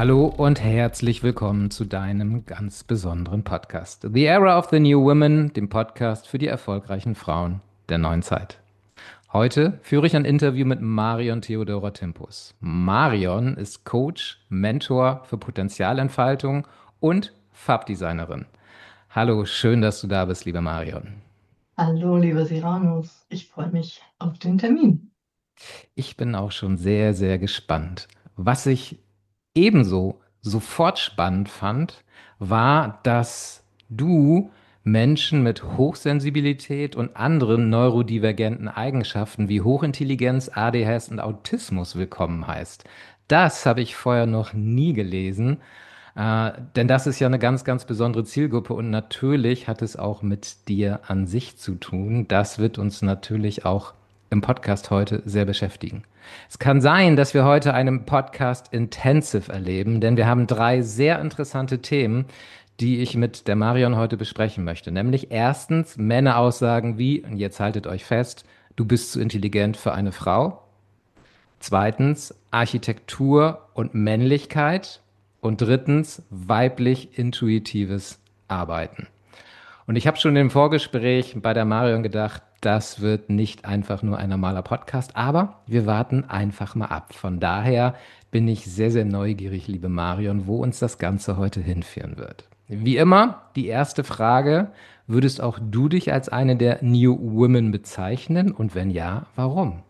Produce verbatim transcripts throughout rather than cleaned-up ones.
Hallo und herzlich willkommen zu deinem ganz besonderen Podcast. The Era of the New Women, dem Podcast für die erfolgreichen Frauen der neuen Zeit. Heute führe ich ein Interview mit Marion Theodora Timpus. Marion ist Coach, Mentor für Potenzialentfaltung und Farbdesignerin. Hallo, schön, dass du da bist, liebe Marion. Hallo, lieber Siranus. Ich freue mich auf den Termin. Ich bin auch schon sehr, sehr gespannt. Was ich ebenso sofort spannend fand, war, dass du Menschen mit Hochsensibilität und anderen neurodivergenten Eigenschaften wie Hochintelligenz, A D H S und Autismus willkommen heißt. Das habe ich vorher noch nie gelesen, äh, denn das ist ja eine ganz, ganz besondere Zielgruppe und natürlich hat es auch mit dir an sich zu tun. Das wird uns natürlich auch im Podcast heute sehr beschäftigen. Es kann sein, dass wir heute einen Podcast Intensive erleben, denn wir haben drei sehr interessante Themen, die ich mit der Marion heute besprechen möchte. Nämlich erstens Männeraussagen wie, und jetzt haltet euch fest, du bist zu intelligent für eine Frau. Zweitens Architektur und Männlichkeit. Und drittens weiblich intuitives Arbeiten. Und ich habe schon im Vorgespräch bei der Marion gedacht, das wird nicht einfach nur ein normaler Podcast, aber wir warten einfach mal ab. Von daher bin ich sehr, sehr neugierig, liebe Marion, wo uns das Ganze heute hinführen wird. Wie immer, die erste Frage, würdest auch du dich als eine der New Women bezeichnen? Und wenn ja, warum?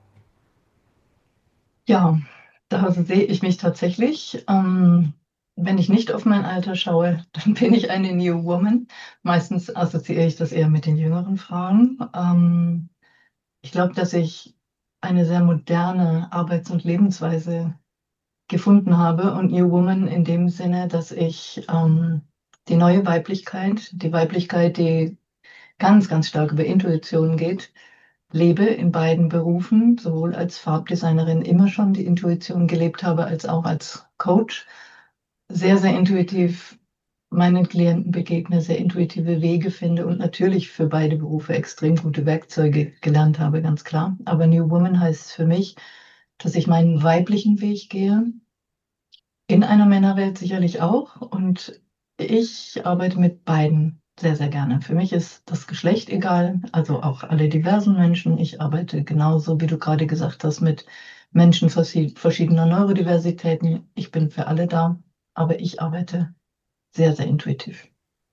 Ja, da sehe ich mich tatsächlich. Ähm, wenn ich nicht auf mein Alter schaue, dann bin ich eine New Woman. Meistens assoziiere ich das eher mit den jüngeren Frauen. Ähm, ich glaube, dass ich eine sehr moderne Arbeits- und Lebensweise gefunden habe und New Woman in dem Sinne, dass ich ähm, die neue Weiblichkeit, die Weiblichkeit, die ganz, ganz stark über Intuition geht, lebe in beiden Berufen, sowohl als Farbdesignerin immer schon die Intuition gelebt habe, als auch als Coach. Sehr, sehr intuitiv meinen Klienten begegne, sehr intuitive Wege finde und natürlich für beide Berufe extrem gute Werkzeuge gelernt habe, ganz klar. Aber New Woman heißt für mich, dass ich meinen weiblichen Weg gehe, in einer Männerwelt sicherlich auch. Und ich arbeite mit beiden sehr, sehr gerne. Für mich ist das Geschlecht egal, also auch alle diversen Menschen. Ich arbeite genauso, wie du gerade gesagt hast, mit Menschen verschi- verschiedener Neurodiversitäten. Ich bin für alle da, aber ich arbeite sehr, sehr intuitiv.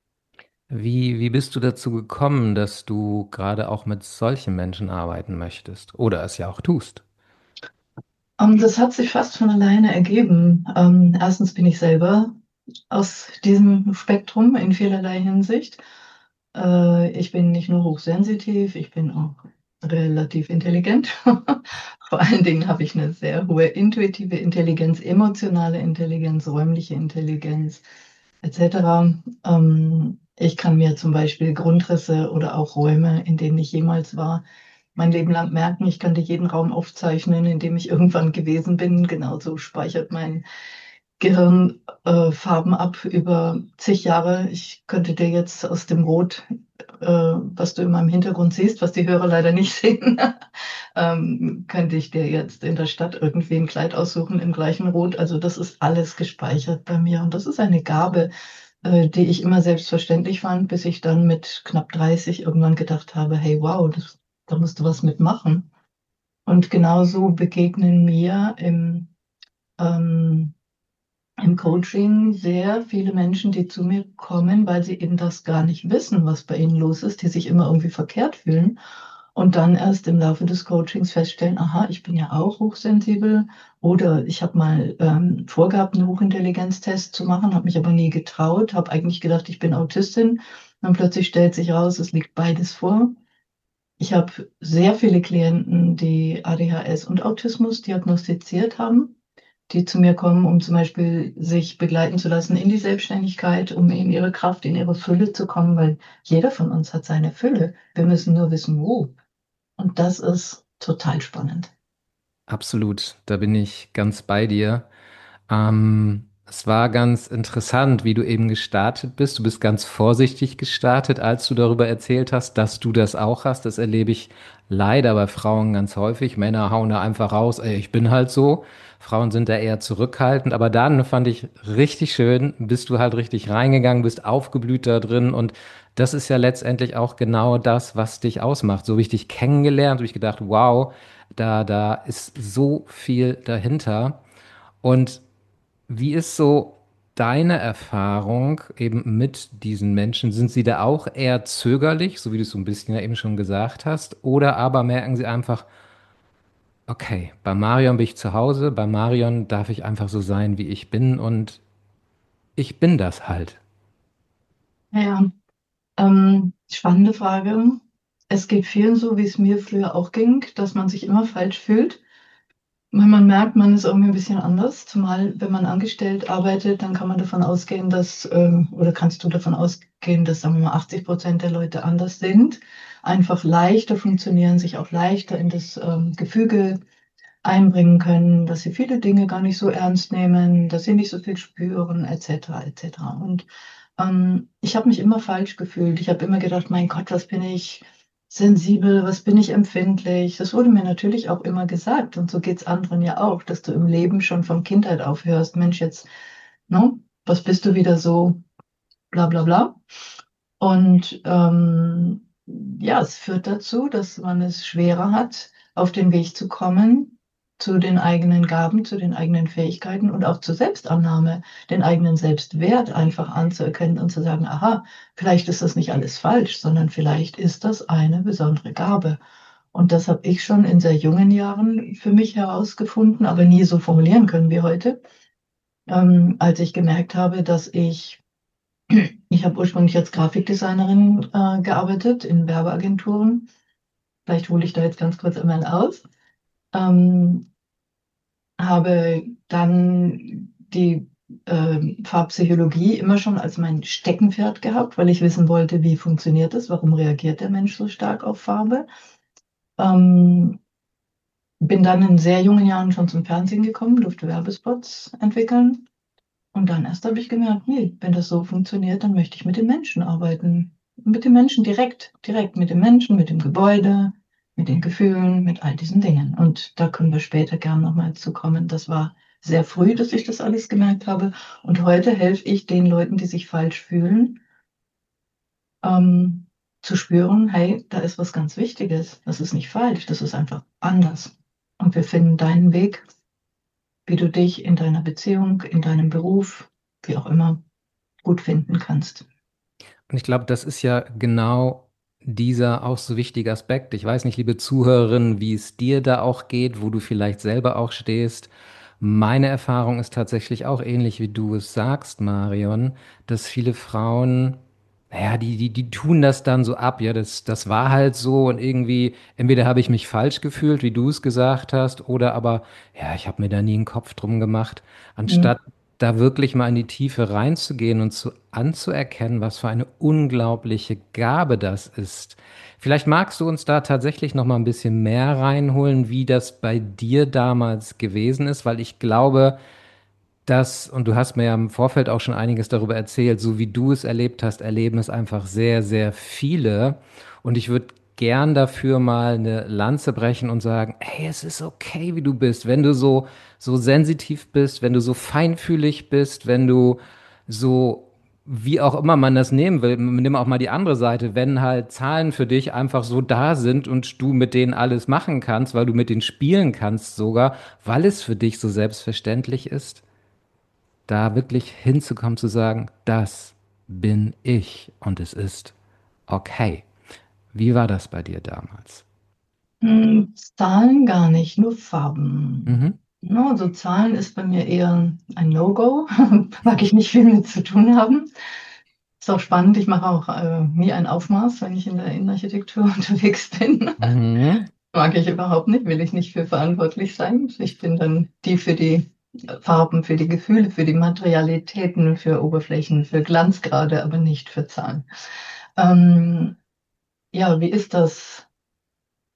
Wie, wie bist du dazu gekommen, dass du gerade auch mit solchen Menschen arbeiten möchtest? Oder es ja auch tust? Ähm, das hat sich fast von alleine ergeben. Ähm, erstens bin ich selber aus diesem Spektrum in vielerlei Hinsicht. Äh, ich bin nicht nur hochsensitiv, ich bin auch relativ intelligent. Vor allen Dingen habe ich eine sehr hohe intuitive Intelligenz, emotionale Intelligenz, räumliche Intelligenz et cetera. Ähm, ich kann mir zum Beispiel Grundrisse oder auch Räume, in denen ich jemals war, mein Leben lang merken. Ich könnte jeden Raum aufzeichnen, in dem ich irgendwann gewesen bin. Genauso speichert mein Gehirn äh, Farben ab über zig Jahre. Ich könnte dir jetzt aus dem Rot, äh, was du in meinem Hintergrund siehst, was die Hörer leider nicht sehen, ähm, könnte ich dir jetzt in der Stadt irgendwie ein Kleid aussuchen im gleichen Rot. Also das ist alles gespeichert bei mir und das ist eine Gabe, äh, die ich immer selbstverständlich fand, bis ich dann mit knapp dreißig irgendwann gedacht habe, hey, wow, das, da musst du was mitmachen. Und genauso begegnen mir im ähm, im Coaching sehr viele Menschen, die zu mir kommen, weil sie eben das gar nicht wissen, was bei ihnen los ist, die sich immer irgendwie verkehrt fühlen und dann erst im Laufe des Coachings feststellen, aha, ich bin ja auch hochsensibel oder ich habe mal ähm, vorgehabt, einen Hochintelligenztest zu machen, habe mich aber nie getraut, habe eigentlich gedacht, ich bin Autistin. Dann plötzlich stellt sich raus, es liegt beides vor. Ich habe sehr viele Klienten, die A D H S und Autismus diagnostiziert haben, die zu mir kommen, um zum Beispiel sich begleiten zu lassen in die Selbstständigkeit, um in ihre Kraft, in ihre Fülle zu kommen, weil jeder von uns hat seine Fülle. Wir müssen nur wissen, wo. Und das ist total spannend. Absolut, da bin ich ganz bei dir. Ähm, Es war ganz interessant, wie du eben gestartet bist. Du bist ganz vorsichtig gestartet, als du darüber erzählt hast, dass du das auch hast. Das erlebe ich leider bei Frauen ganz häufig. Männer hauen da einfach raus, ey, ich bin halt so. Frauen sind da eher zurückhaltend. Aber dann fand ich richtig schön, bist du halt richtig reingegangen, bist aufgeblüht da drin. Und das ist ja letztendlich auch genau das, was dich ausmacht. So habe ich dich kennengelernt, habe ich gedacht, wow, da, da ist so viel dahinter. Und wie ist so deine Erfahrung eben mit diesen Menschen? Sind sie da auch eher zögerlich, so wie du es so ein bisschen ja eben schon gesagt hast? Oder aber merken sie einfach, okay, bei Marion bin ich zu Hause, bei Marion darf ich einfach so sein, wie ich bin und ich bin das halt. Ja, ähm, spannende Frage. Es geht vielen so, wie es mir früher auch ging, dass man sich immer falsch fühlt. Wenn man merkt, man ist irgendwie ein bisschen anders, zumal wenn man angestellt arbeitet, dann kann man davon ausgehen, dass, ähm, oder kannst du davon ausgehen, dass, sagen wir mal, achtzig Prozent der Leute anders sind, einfach leichter funktionieren, sich auch leichter in das ähm, Gefüge einbringen können, dass sie viele Dinge gar nicht so ernst nehmen, dass sie nicht so viel spüren, et cetera, et cetera. Und ähm, ich habe mich immer falsch gefühlt. Ich habe immer gedacht, mein Gott, was bin ich sensibel, was bin ich empfindlich. Das wurde mir natürlich auch immer gesagt. Und so geht es anderen ja auch, dass du im Leben schon von Kindheit auf hörst, Mensch, jetzt, ne, was bist du wieder so, bla bla bla. Und ähm, ja, es führt dazu, dass man es schwerer hat, auf den Weg zu kommen, zu den eigenen Gaben, zu den eigenen Fähigkeiten und auch zur Selbstannahme, den eigenen Selbstwert einfach anzuerkennen und zu sagen, aha, vielleicht ist das nicht alles falsch, sondern vielleicht ist das eine besondere Gabe. Und das habe ich schon in sehr jungen Jahren für mich herausgefunden, aber nie so formulieren können wie heute, ähm, als ich gemerkt habe, dass ich ich habe ursprünglich als Grafikdesignerin äh, gearbeitet in Werbeagenturen. Vielleicht hole ich da jetzt ganz kurz einmal aus. Ähm, Habe dann die äh, Farbpsychologie immer schon als mein Steckenpferd gehabt, weil ich wissen wollte, wie funktioniert es, warum reagiert der Mensch so stark auf Farbe. Ähm, Bin dann in sehr jungen Jahren schon zum Fernsehen gekommen, durfte Werbespots entwickeln. Und dann erst habe ich gemerkt, nee, wenn das so funktioniert, dann möchte ich mit den Menschen arbeiten. Mit den Menschen direkt, direkt mit den Menschen, mit dem Gebäude, mit den Gefühlen, mit all diesen Dingen. Und da können wir später gern nochmal zu kommen. Das war sehr früh, dass ich das alles gemerkt habe. Und heute helfe ich den Leuten, die sich falsch fühlen, ähm, zu spüren, hey, da ist was ganz Wichtiges. Das ist nicht falsch, das ist einfach anders. Und wir finden deinen Weg, wie du dich in deiner Beziehung, in deinem Beruf, wie auch immer, gut finden kannst. Und ich glaube, das ist ja genau dieser auch so wichtige Aspekt. Ich weiß nicht, liebe Zuhörerin, wie es dir da auch geht, wo du vielleicht selber auch stehst. Meine Erfahrung ist tatsächlich auch ähnlich, wie du es sagst, Marion, dass viele Frauen, naja, die, die, die tun das dann so ab. Ja, das, das war halt so und irgendwie, entweder habe ich mich falsch gefühlt, wie du es gesagt hast, oder aber, ja, ich habe mir da nie einen Kopf drum gemacht, Mhm. anstatt da wirklich mal in die Tiefe reinzugehen und zu anzuerkennen, was für eine unglaubliche Gabe das ist. Vielleicht magst du uns da tatsächlich noch mal ein bisschen mehr reinholen, wie das bei dir damals gewesen ist, weil ich glaube, dass, und du hast mir ja im Vorfeld auch schon einiges darüber erzählt, so wie du es erlebt hast, erleben es einfach sehr, sehr viele. Und ich würde gern dafür mal eine Lanze brechen und sagen, hey, es ist okay, wie du bist, wenn du so, so sensitiv bist, wenn du so feinfühlig bist, wenn du so, wie auch immer man das nehmen will, nimm auch mal die andere Seite, wenn halt Zahlen für dich einfach so da sind und du mit denen alles machen kannst, weil du mit denen spielen kannst sogar, weil es für dich so selbstverständlich ist, da wirklich hinzukommen, zu sagen, das bin ich und es ist okay. Wie war das bei dir damals? Hm, Zahlen gar nicht, nur Farben. Mhm. No, also Zahlen ist bei mir eher ein No-Go. Mag ich nicht viel mit zu tun haben. Ist auch spannend, ich mache auch äh, nie ein Aufmaß, wenn ich in der Innenarchitektur unterwegs bin. Mhm. Mag ich überhaupt nicht, will ich nicht für verantwortlich sein. Ich bin dann die für die Farben, für die Gefühle, für die Materialitäten, für Oberflächen, für Glanzgrade, aber nicht für Zahlen. Ähm, ja, wie ist das?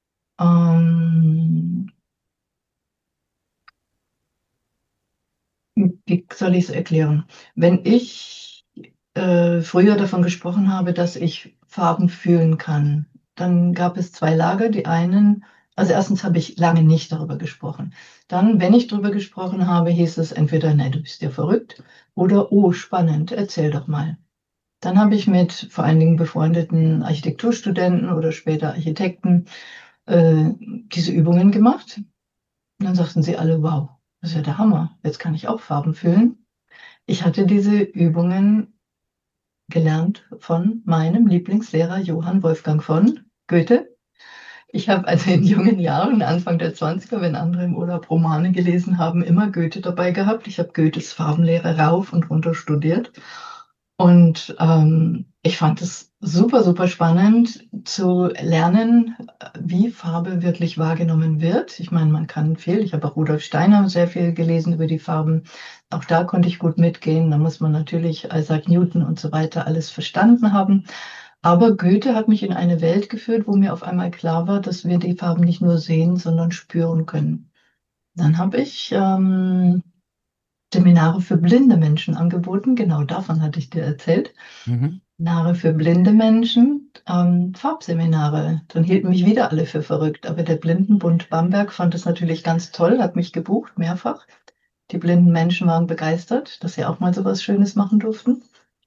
Ähm, Wie soll ich es erklären? Wenn ich äh, früher davon gesprochen habe, dass ich Farben fühlen kann, dann gab es zwei Lager. Die einen, also erstens habe ich lange nicht darüber gesprochen. Dann, wenn ich darüber gesprochen habe, hieß es entweder, nein, du bist ja verrückt, oder, oh, spannend, erzähl doch mal. Dann habe ich mit vor allen Dingen befreundeten Architekturstudenten oder später Architekten äh, diese Übungen gemacht. Und dann sagten sie alle, wow, das ist ja der Hammer, jetzt kann ich auch Farben fühlen. Ich hatte diese Übungen gelernt von meinem Lieblingslehrer Johann Wolfgang von Goethe. Ich habe also in jungen Jahren, Anfang der Zwanziger, wenn andere im Urlaub Romane gelesen haben, immer Goethe dabei gehabt. Ich habe Goethes Farbenlehre rauf und runter studiert. Und ähm, ich fand es super, super spannend zu lernen, wie Farbe wirklich wahrgenommen wird. Ich meine, man kann viel. Ich habe auch Rudolf Steiner sehr viel gelesen über die Farben. Auch da konnte ich gut mitgehen. Da muss man natürlich Isaac Newton und so weiter alles verstanden haben. Aber Goethe hat mich in eine Welt geführt, wo mir auf einmal klar war, dass wir die Farben nicht nur sehen, sondern spüren können. Dann habe ich ähm, Seminare für blinde Menschen angeboten. Genau davon hatte ich dir erzählt. Mhm. Seminare für blinde Menschen, ähm, Farbseminare. Dann hielten mich wieder alle für verrückt. Aber der Blindenbund Bamberg fand es natürlich ganz toll, hat mich gebucht, mehrfach. Die blinden Menschen waren begeistert, dass sie auch mal so was Schönes machen durften.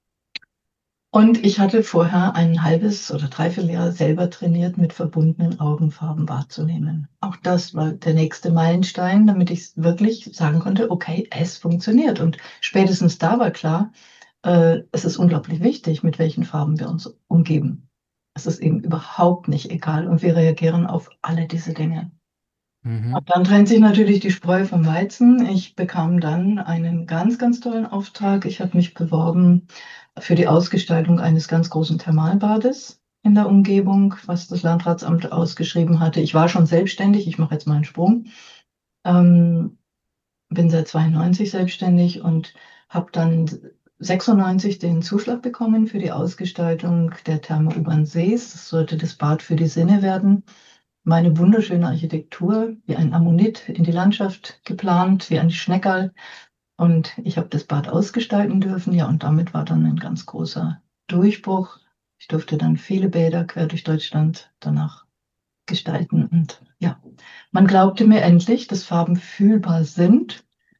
Und ich hatte vorher ein halbes oder dreiviertel Jahr selber trainiert, mit verbundenen Augenfarben wahrzunehmen. Auch das war der nächste Meilenstein, damit ich wirklich sagen konnte, okay, es funktioniert. Und spätestens da war klar, äh, es ist unglaublich wichtig, mit welchen Farben wir uns umgeben. Es ist eben überhaupt nicht egal und wir reagieren auf alle diese Dinge. Mhm. Und dann trennt sich natürlich die Spreu vom Weizen. Ich bekam dann einen ganz, ganz tollen Auftrag. Ich habe mich beworben für die Ausgestaltung eines ganz großen Thermalbades in der Umgebung, was das Landratsamt ausgeschrieben hatte. Ich war schon selbstständig, ich mache jetzt mal einen Sprung. Ähm, Bin seit zweiundneunzig selbstständig und habe dann sechsundneunzig den Zuschlag bekommen für die Ausgestaltung der Therme Obernsees. Das sollte das Bad für die Sinne werden. Meine wunderschöne Architektur, wie ein Ammonit in die Landschaft geplant, wie ein Schneckerl. Und ich habe das Bad ausgestalten dürfen. Ja, und damit war dann ein ganz großer Durchbruch. Ich durfte dann viele Bäder quer durch Deutschland danach gestalten. Und ja, man glaubte mir endlich, dass Farben fühlbar sind.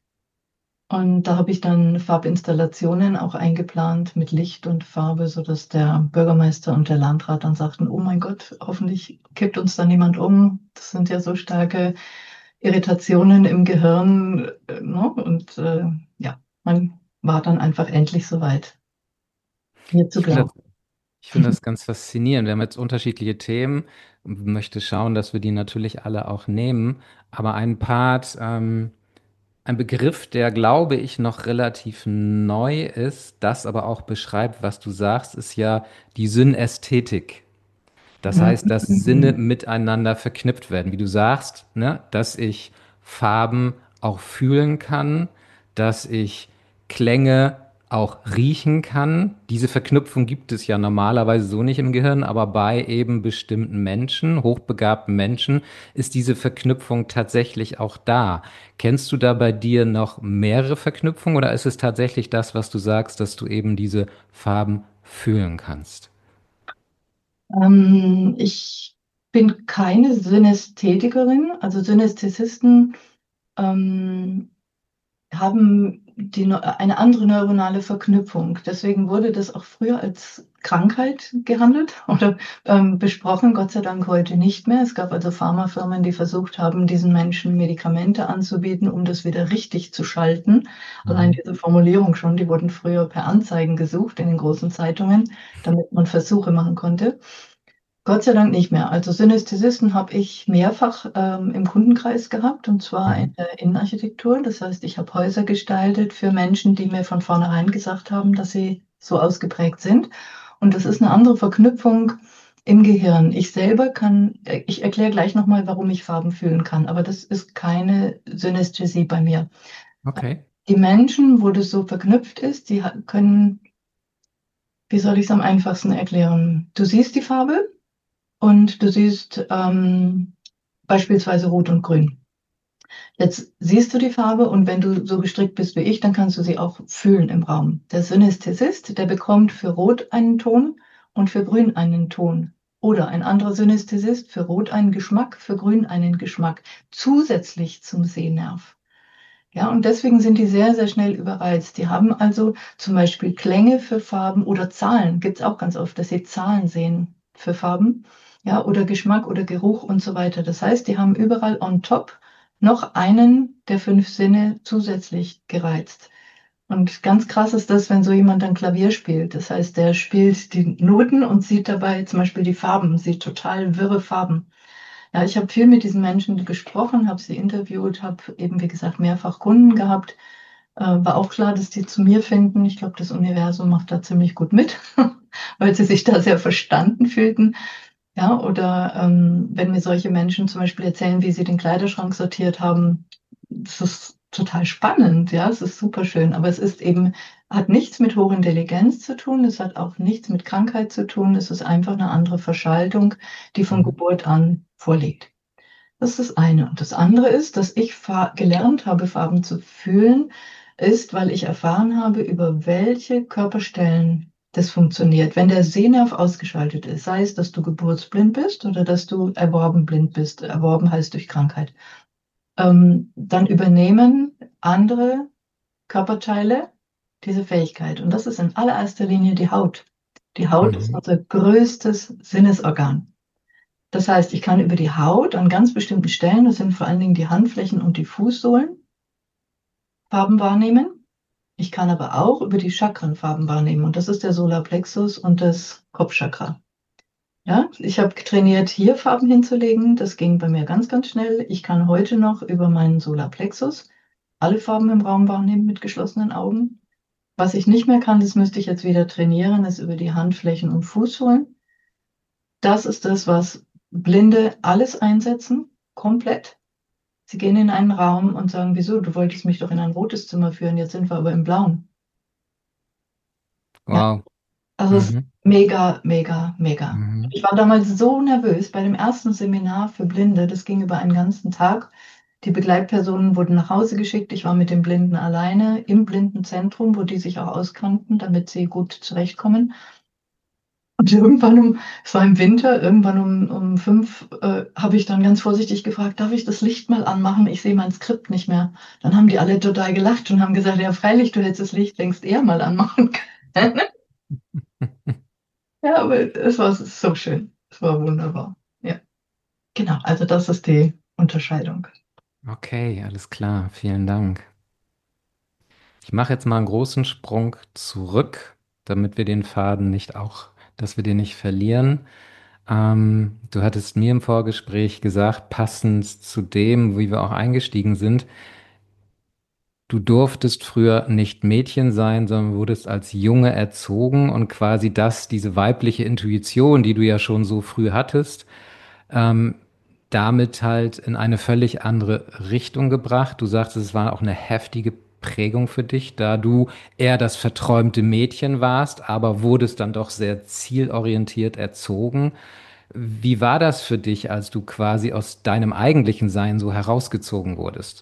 Und da habe ich dann Farbinstallationen auch eingeplant mit Licht und Farbe, sodass der Bürgermeister und der Landrat dann sagten, oh mein Gott, hoffentlich kippt uns da niemand um. Das sind ja so starke Irritationen im Gehirn. äh, Ne? Und äh, ja, man war dann einfach endlich soweit, mir zu Ich finde glauben. das, ich finde das ganz faszinierend. Wir haben jetzt unterschiedliche Themen und möchte schauen, dass wir die natürlich alle auch nehmen. Aber ein Part, ähm, ein Begriff, der, glaube ich, noch relativ neu ist, das aber auch beschreibt, was du sagst, ist ja die Synästhetik. Das heißt, dass Sinne Mhm. miteinander verknüpft werden. Wie du sagst, ne, dass ich Farben auch fühlen kann, dass ich Klänge auch riechen kann. Diese Verknüpfung gibt es ja normalerweise so nicht im Gehirn, aber bei eben bestimmten Menschen, hochbegabten Menschen, ist diese Verknüpfung tatsächlich auch da. Kennst du da bei dir noch mehrere Verknüpfungen oder ist es tatsächlich das, was du sagst, dass du eben diese Farben fühlen kannst? Ähm, ich bin keine Synästhetikerin, also Synästhesisten. Ähm, haben die, neu- eine andere neuronale Verknüpfung. Deswegen wurde das auch früher als Krankheit gehandelt oder ähm, besprochen, Gott sei Dank heute nicht mehr. Es gab also Pharmafirmen, die versucht haben, diesen Menschen Medikamente anzubieten, um das wieder richtig zu schalten. Allein Mhm. diese Formulierung schon, die wurden früher per Anzeigen gesucht in den großen Zeitungen, damit man Versuche machen konnte. Gott sei Dank nicht mehr. Also Synästhesisten habe ich mehrfach ähm, im Kundenkreis gehabt, und zwar in Mhm. der Innenarchitektur. Das heißt, ich habe Häuser gestaltet für Menschen, die mir von vornherein gesagt haben, dass sie so ausgeprägt sind. Und das ist eine andere Verknüpfung im Gehirn. Ich selber kann, äh, ich erkläre gleich nochmal, warum ich Farben fühlen kann, aber das ist keine Synästhesie bei mir. Okay. Die Menschen, wo das so verknüpft ist, die ha- können, wie soll ich es am einfachsten erklären? Du siehst die Farbe und du siehst ähm, beispielsweise Rot und Grün. Jetzt siehst du die Farbe und wenn du so gestrickt bist wie ich, dann kannst du sie auch fühlen im Raum. Der Synästhesist, der bekommt für Rot einen Ton und für Grün einen Ton. Oder ein anderer Synästhesist für Rot einen Geschmack, für Grün einen Geschmack, zusätzlich zum Sehnerv. Ja, und deswegen sind die sehr, sehr schnell überreizt. Die haben also zum Beispiel Klänge für Farben oder Zahlen. Gibt es auch ganz oft, dass sie Zahlen sehen für Farben. Ja, oder Geschmack oder Geruch und so weiter. Das heißt, die haben überall on top noch einen der fünf Sinne zusätzlich gereizt. Und ganz krass ist das, wenn so jemand dann Klavier spielt. Das heißt, der spielt die Noten und sieht dabei zum Beispiel die Farben, sieht total wirre Farben. Ja, ich habe viel mit diesen Menschen gesprochen, habe sie interviewt, habe eben, wie gesagt, mehrfach Kunden gehabt. Äh, war auch klar, dass die zu mir finden. Ich glaube, das Universum macht da ziemlich gut mit, weil sie sich da sehr verstanden fühlten. Ja, oder ähm, wenn mir solche Menschen zum Beispiel erzählen, wie sie den Kleiderschrank sortiert haben, das ist total spannend, ja, es ist super schön, aber es ist eben, hat nichts mit Hochintelligenz zu tun, es hat auch nichts mit Krankheit zu tun, es ist einfach eine andere Verschaltung, die von Mhm. Geburt an vorliegt. Das ist das eine. Und das andere ist, dass ich fa- gelernt habe, Farben zu fühlen, ist, weil ich erfahren habe, über welche Körperstellen das funktioniert. Wenn der Sehnerv ausgeschaltet ist, sei es, dass du geburtsblind bist oder dass du erworben blind bist, erworben heißt durch Krankheit, ähm, dann übernehmen andere Körperteile diese Fähigkeit. Und das ist in allererster Linie die Haut. Die Haut ist Mhm. unser größtes Sinnesorgan. Das heißt, ich kann über die Haut an ganz bestimmten Stellen, das sind vor allen Dingen die Handflächen und die Fußsohlen, Farben wahrnehmen. Ich kann aber auch über die Chakren Farben wahrnehmen. Und das ist der Solarplexus und das Kopfchakra. Ja, ich habe trainiert, hier Farben hinzulegen. Das ging bei mir ganz, ganz schnell. Ich kann heute noch über meinen Solarplexus alle Farben im Raum wahrnehmen mit geschlossenen Augen. Was ich nicht mehr kann, das müsste ich jetzt wieder trainieren, ist über die Handflächen und Fußsohlen. Das ist das, was Blinde alles einsetzen, komplett. Sie gehen in einen Raum und sagen, wieso, du wolltest mich doch in ein rotes Zimmer führen, jetzt sind wir aber im Blauen. Ja, Wow. also es ist Mhm. mega, mega, mega. Mhm. Ich war damals so nervös bei dem ersten Seminar für Blinde, das ging über einen ganzen Tag. Die Begleitpersonen wurden nach Hause geschickt. Ich war mit den Blinden alleine im Blindenzentrum, wo die sich auch auskannten, damit sie gut zurechtkommen. Und irgendwann um, es war im Winter, irgendwann um, um fünf äh, habe ich dann ganz vorsichtig gefragt, darf ich das Licht mal anmachen? Ich sehe mein Skript nicht mehr. Dann haben die alle total gelacht und haben gesagt, ja, freilich, du hättest das Licht längst eher mal anmachen können. Ja, aber es war so schön. Es war wunderbar. Ja, genau. Also das ist die Unterscheidung. Okay, alles klar. Vielen Dank. Ich mache jetzt mal einen großen Sprung zurück, damit wir den Faden nicht auch, dass wir den nicht verlieren. Ähm, du hattest mir im Vorgespräch gesagt, passend zu dem, wie wir auch eingestiegen sind, du durftest früher nicht Mädchen sein, sondern wurdest als Junge erzogen und quasi das, diese weibliche Intuition, die du ja schon so früh hattest, ähm, damit halt in eine völlig andere Richtung gebracht. Du sagst, es war auch eine heftige Prägung für dich, da du eher das verträumte Mädchen warst, aber wurdest dann doch sehr zielorientiert erzogen. Wie war das für dich, als du quasi aus deinem eigentlichen Sein so herausgezogen wurdest?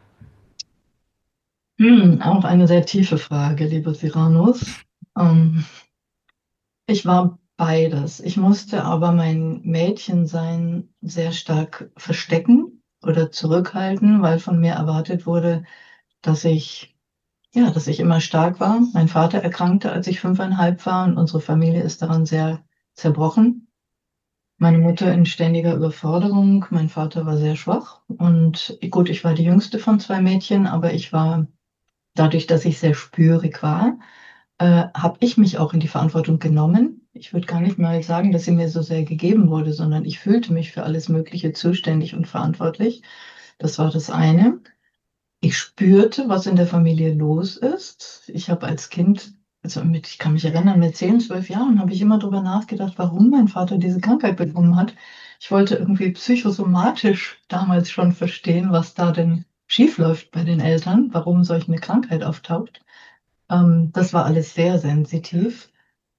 Hm, auch eine sehr tiefe Frage, lieber Siranus. Ähm, Ich war beides. Ich musste aber mein Mädchensein sehr stark verstecken oder zurückhalten, weil von mir erwartet wurde, dass ich, ja, dass ich immer stark war. Mein Vater erkrankte, als ich fünfeinhalb war und unsere Familie ist daran sehr zerbrochen. Meine Mutter in ständiger Überforderung, mein Vater war sehr schwach und gut, ich war die jüngste von zwei Mädchen, aber ich war, dadurch, dass ich sehr spürig war, äh, habe ich mich auch in die Verantwortung genommen. Ich würde gar nicht mal sagen, dass sie mir so sehr gegeben wurde, sondern ich fühlte mich für alles Mögliche zuständig und verantwortlich. Das war das eine. Ich spürte, was in der Familie los ist. Ich habe als Kind, also mit, ich kann mich erinnern, mit zehn, zwölf Jahren habe ich immer darüber nachgedacht, warum mein Vater diese Krankheit bekommen hat. Ich wollte irgendwie psychosomatisch damals schon verstehen, was da denn schiefläuft bei den Eltern, warum solch eine Krankheit auftaucht. Ähm, das war alles sehr sensitiv.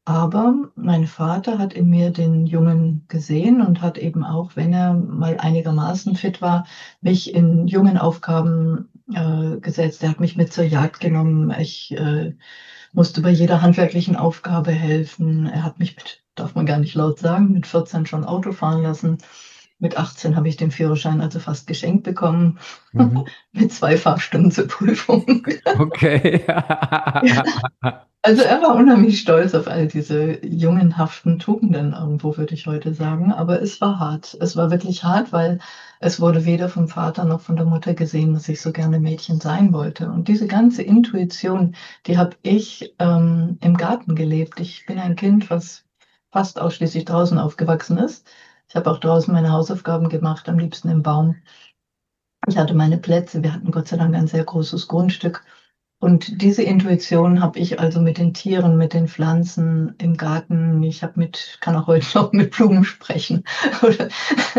Aber mein Vater hat in mir den Jungen gesehen und hat eben auch, wenn er mal einigermaßen fit war, mich in jungen Aufgaben äh, gesetzt. Er hat mich mit zur Jagd genommen. Ich äh, musste bei jeder handwerklichen Aufgabe helfen. Er hat mich mit, darf man gar nicht laut sagen, mit vierzehn schon Auto fahren lassen. Mit achtzehn habe ich den Führerschein also fast geschenkt bekommen, Mhm. mit zwei Fahrstunden zur Prüfung. Okay. Also er war unheimlich stolz auf all diese jungenhaften Tugenden irgendwo, würde ich heute sagen. Aber es war hart. Es war wirklich hart, weil es wurde weder vom Vater noch von der Mutter gesehen, dass ich so gerne Mädchen sein wollte. Und diese ganze Intuition, die habe ich ähm, im Garten gelebt. Ich bin ein Kind, was fast ausschließlich draußen aufgewachsen ist. Ich habe auch draußen meine Hausaufgaben gemacht, am liebsten im Baum. Ich hatte meine Plätze. Wir hatten Gott sei Dank ein sehr großes Grundstück. Und diese Intuition habe ich also mit den Tieren, mit den Pflanzen im Garten. Ich habe mit, kann auch heute noch mit Blumen sprechen. Oder,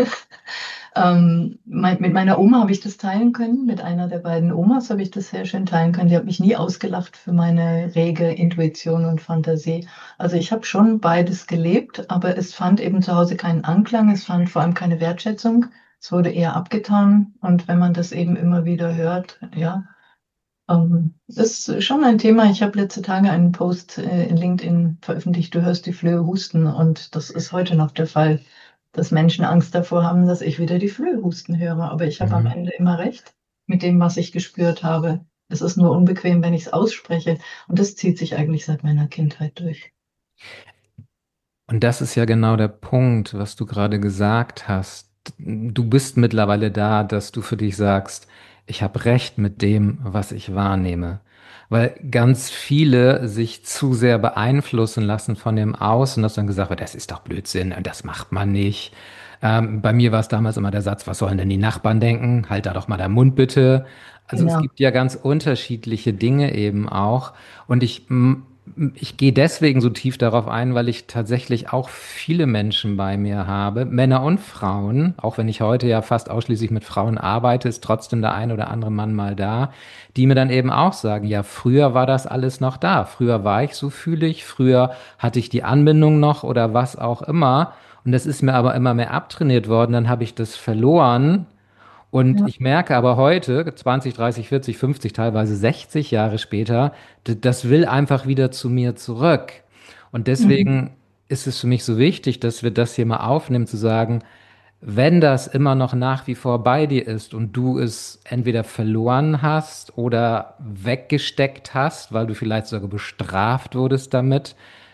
ähm, mein, mit meiner Oma habe ich das teilen können. Mit einer der beiden Omas habe ich das sehr schön teilen können. Die hat mich nie ausgelacht für meine rege Intuition und Fantasie. Also ich habe schon beides gelebt, aber es fand eben zu Hause keinen Anklang. Es fand vor allem keine Wertschätzung. Es wurde eher abgetan. Und wenn man das eben immer wieder hört, ja, ähm, das ist schon ein Thema. Ich habe letzte Tage einen Post äh, in LinkedIn veröffentlicht, du hörst die Flöhe husten und das ist heute noch der Fall, dass Menschen Angst davor haben, dass ich wieder die Flöhe husten höre. Aber ich habe am Mhm. Ende immer recht mit dem, was ich gespürt habe. Es ist nur unbequem, wenn ich es ausspreche und das zieht sich eigentlich seit meiner Kindheit durch. Und das ist ja genau der Punkt, was du gerade gesagt hast. Du bist mittlerweile da, dass du für dich sagst, ich habe recht mit dem, was ich wahrnehme. Weil ganz viele sich zu sehr beeinflussen lassen von dem Außen, dass dann gesagt wird, das ist doch Blödsinn, das macht man nicht. Ähm, bei mir war es damals immer der Satz, was sollen denn die Nachbarn denken? Halt da doch mal deinen Mund bitte. Also es Genau. gibt ja ganz unterschiedliche Dinge eben auch. Und ich ich gehe deswegen so tief darauf ein, weil ich tatsächlich auch viele Menschen bei mir habe, Männer und Frauen, auch wenn ich heute ja fast ausschließlich mit Frauen arbeite, ist trotzdem der ein oder andere Mann mal da, die mir dann eben auch sagen, ja, früher war das alles noch da, früher war ich so fühlig, früher hatte ich die Anbindung noch oder was auch immer. Und das ist mir aber immer mehr abtrainiert worden, dann habe ich das verloren. Und Ja. ich merke aber heute, zwanzig, dreißig, vierzig, fünfzig, teilweise sechzig Jahre später, d- das will einfach wieder zu mir zurück. Und Mhm. deswegen ist es für mich so wichtig, dass wir das hier mal aufnehmen, zu sagen, wenn das immer noch nach wie vor bei dir ist und du es entweder verloren hast oder weggesteckt hast, weil du vielleicht sogar bestraft wurdest damit,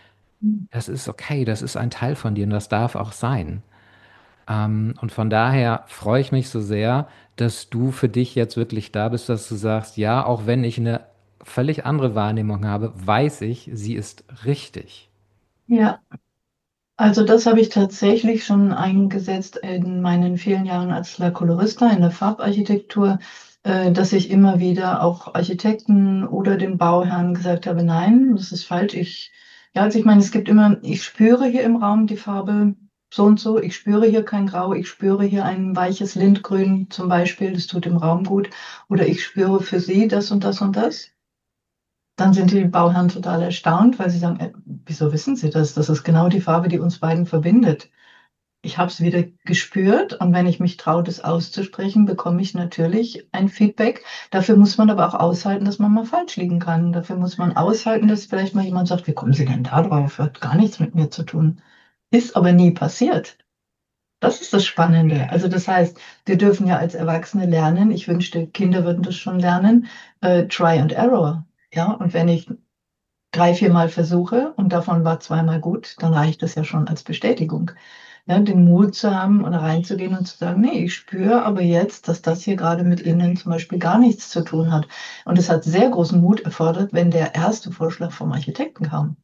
das ist okay, das ist ein Teil von dir und das darf auch sein. Ähm, und von daher freue ich mich so sehr, dass du für dich jetzt wirklich da bist, dass du sagst, ja, auch wenn ich eine völlig andere Wahrnehmung habe, weiß ich, sie ist richtig. Ja. Also das habe ich tatsächlich schon eingesetzt in meinen vielen Jahren als La Colorista in der Farbarchitektur, äh, dass ich immer wieder auch Architekten oder dem Bauherrn gesagt habe, nein, das ist falsch. Ich, ja, also ich meine, es gibt immer, ich spüre hier im Raum die Farbe so und so, ich spüre hier kein Grau, ich spüre hier ein weiches Lindgrün zum Beispiel, das tut im Raum gut, oder ich spüre für Sie das und das und das. Dann sind die Bauherren total erstaunt, weil sie sagen, äh, wieso wissen Sie das? Das ist genau die Farbe, die uns beiden verbindet. Ich habe es wieder gespürt und wenn ich mich traue, das auszusprechen, bekomme ich natürlich ein Feedback. Dafür muss man aber auch aushalten, dass man mal falsch liegen kann. Dafür muss man aushalten, dass vielleicht mal jemand sagt, wie kommen Sie denn da drauf? Hat gar nichts mit mir zu tun. Ist aber nie passiert. Das ist das Spannende. Also das heißt, wir dürfen ja als Erwachsene lernen. Ich wünschte, Kinder würden das schon lernen. Äh, Try and Error. Ja, und wenn ich drei, viermal versuche und davon war zweimal gut, dann reicht das ja schon als Bestätigung. Ja, den Mut zu haben und reinzugehen und zu sagen, nee, ich spüre aber jetzt, dass das hier gerade mit Ihnen zum Beispiel gar nichts zu tun hat. Und es hat sehr großen Mut erfordert, wenn der erste Vorschlag vom Architekten kam.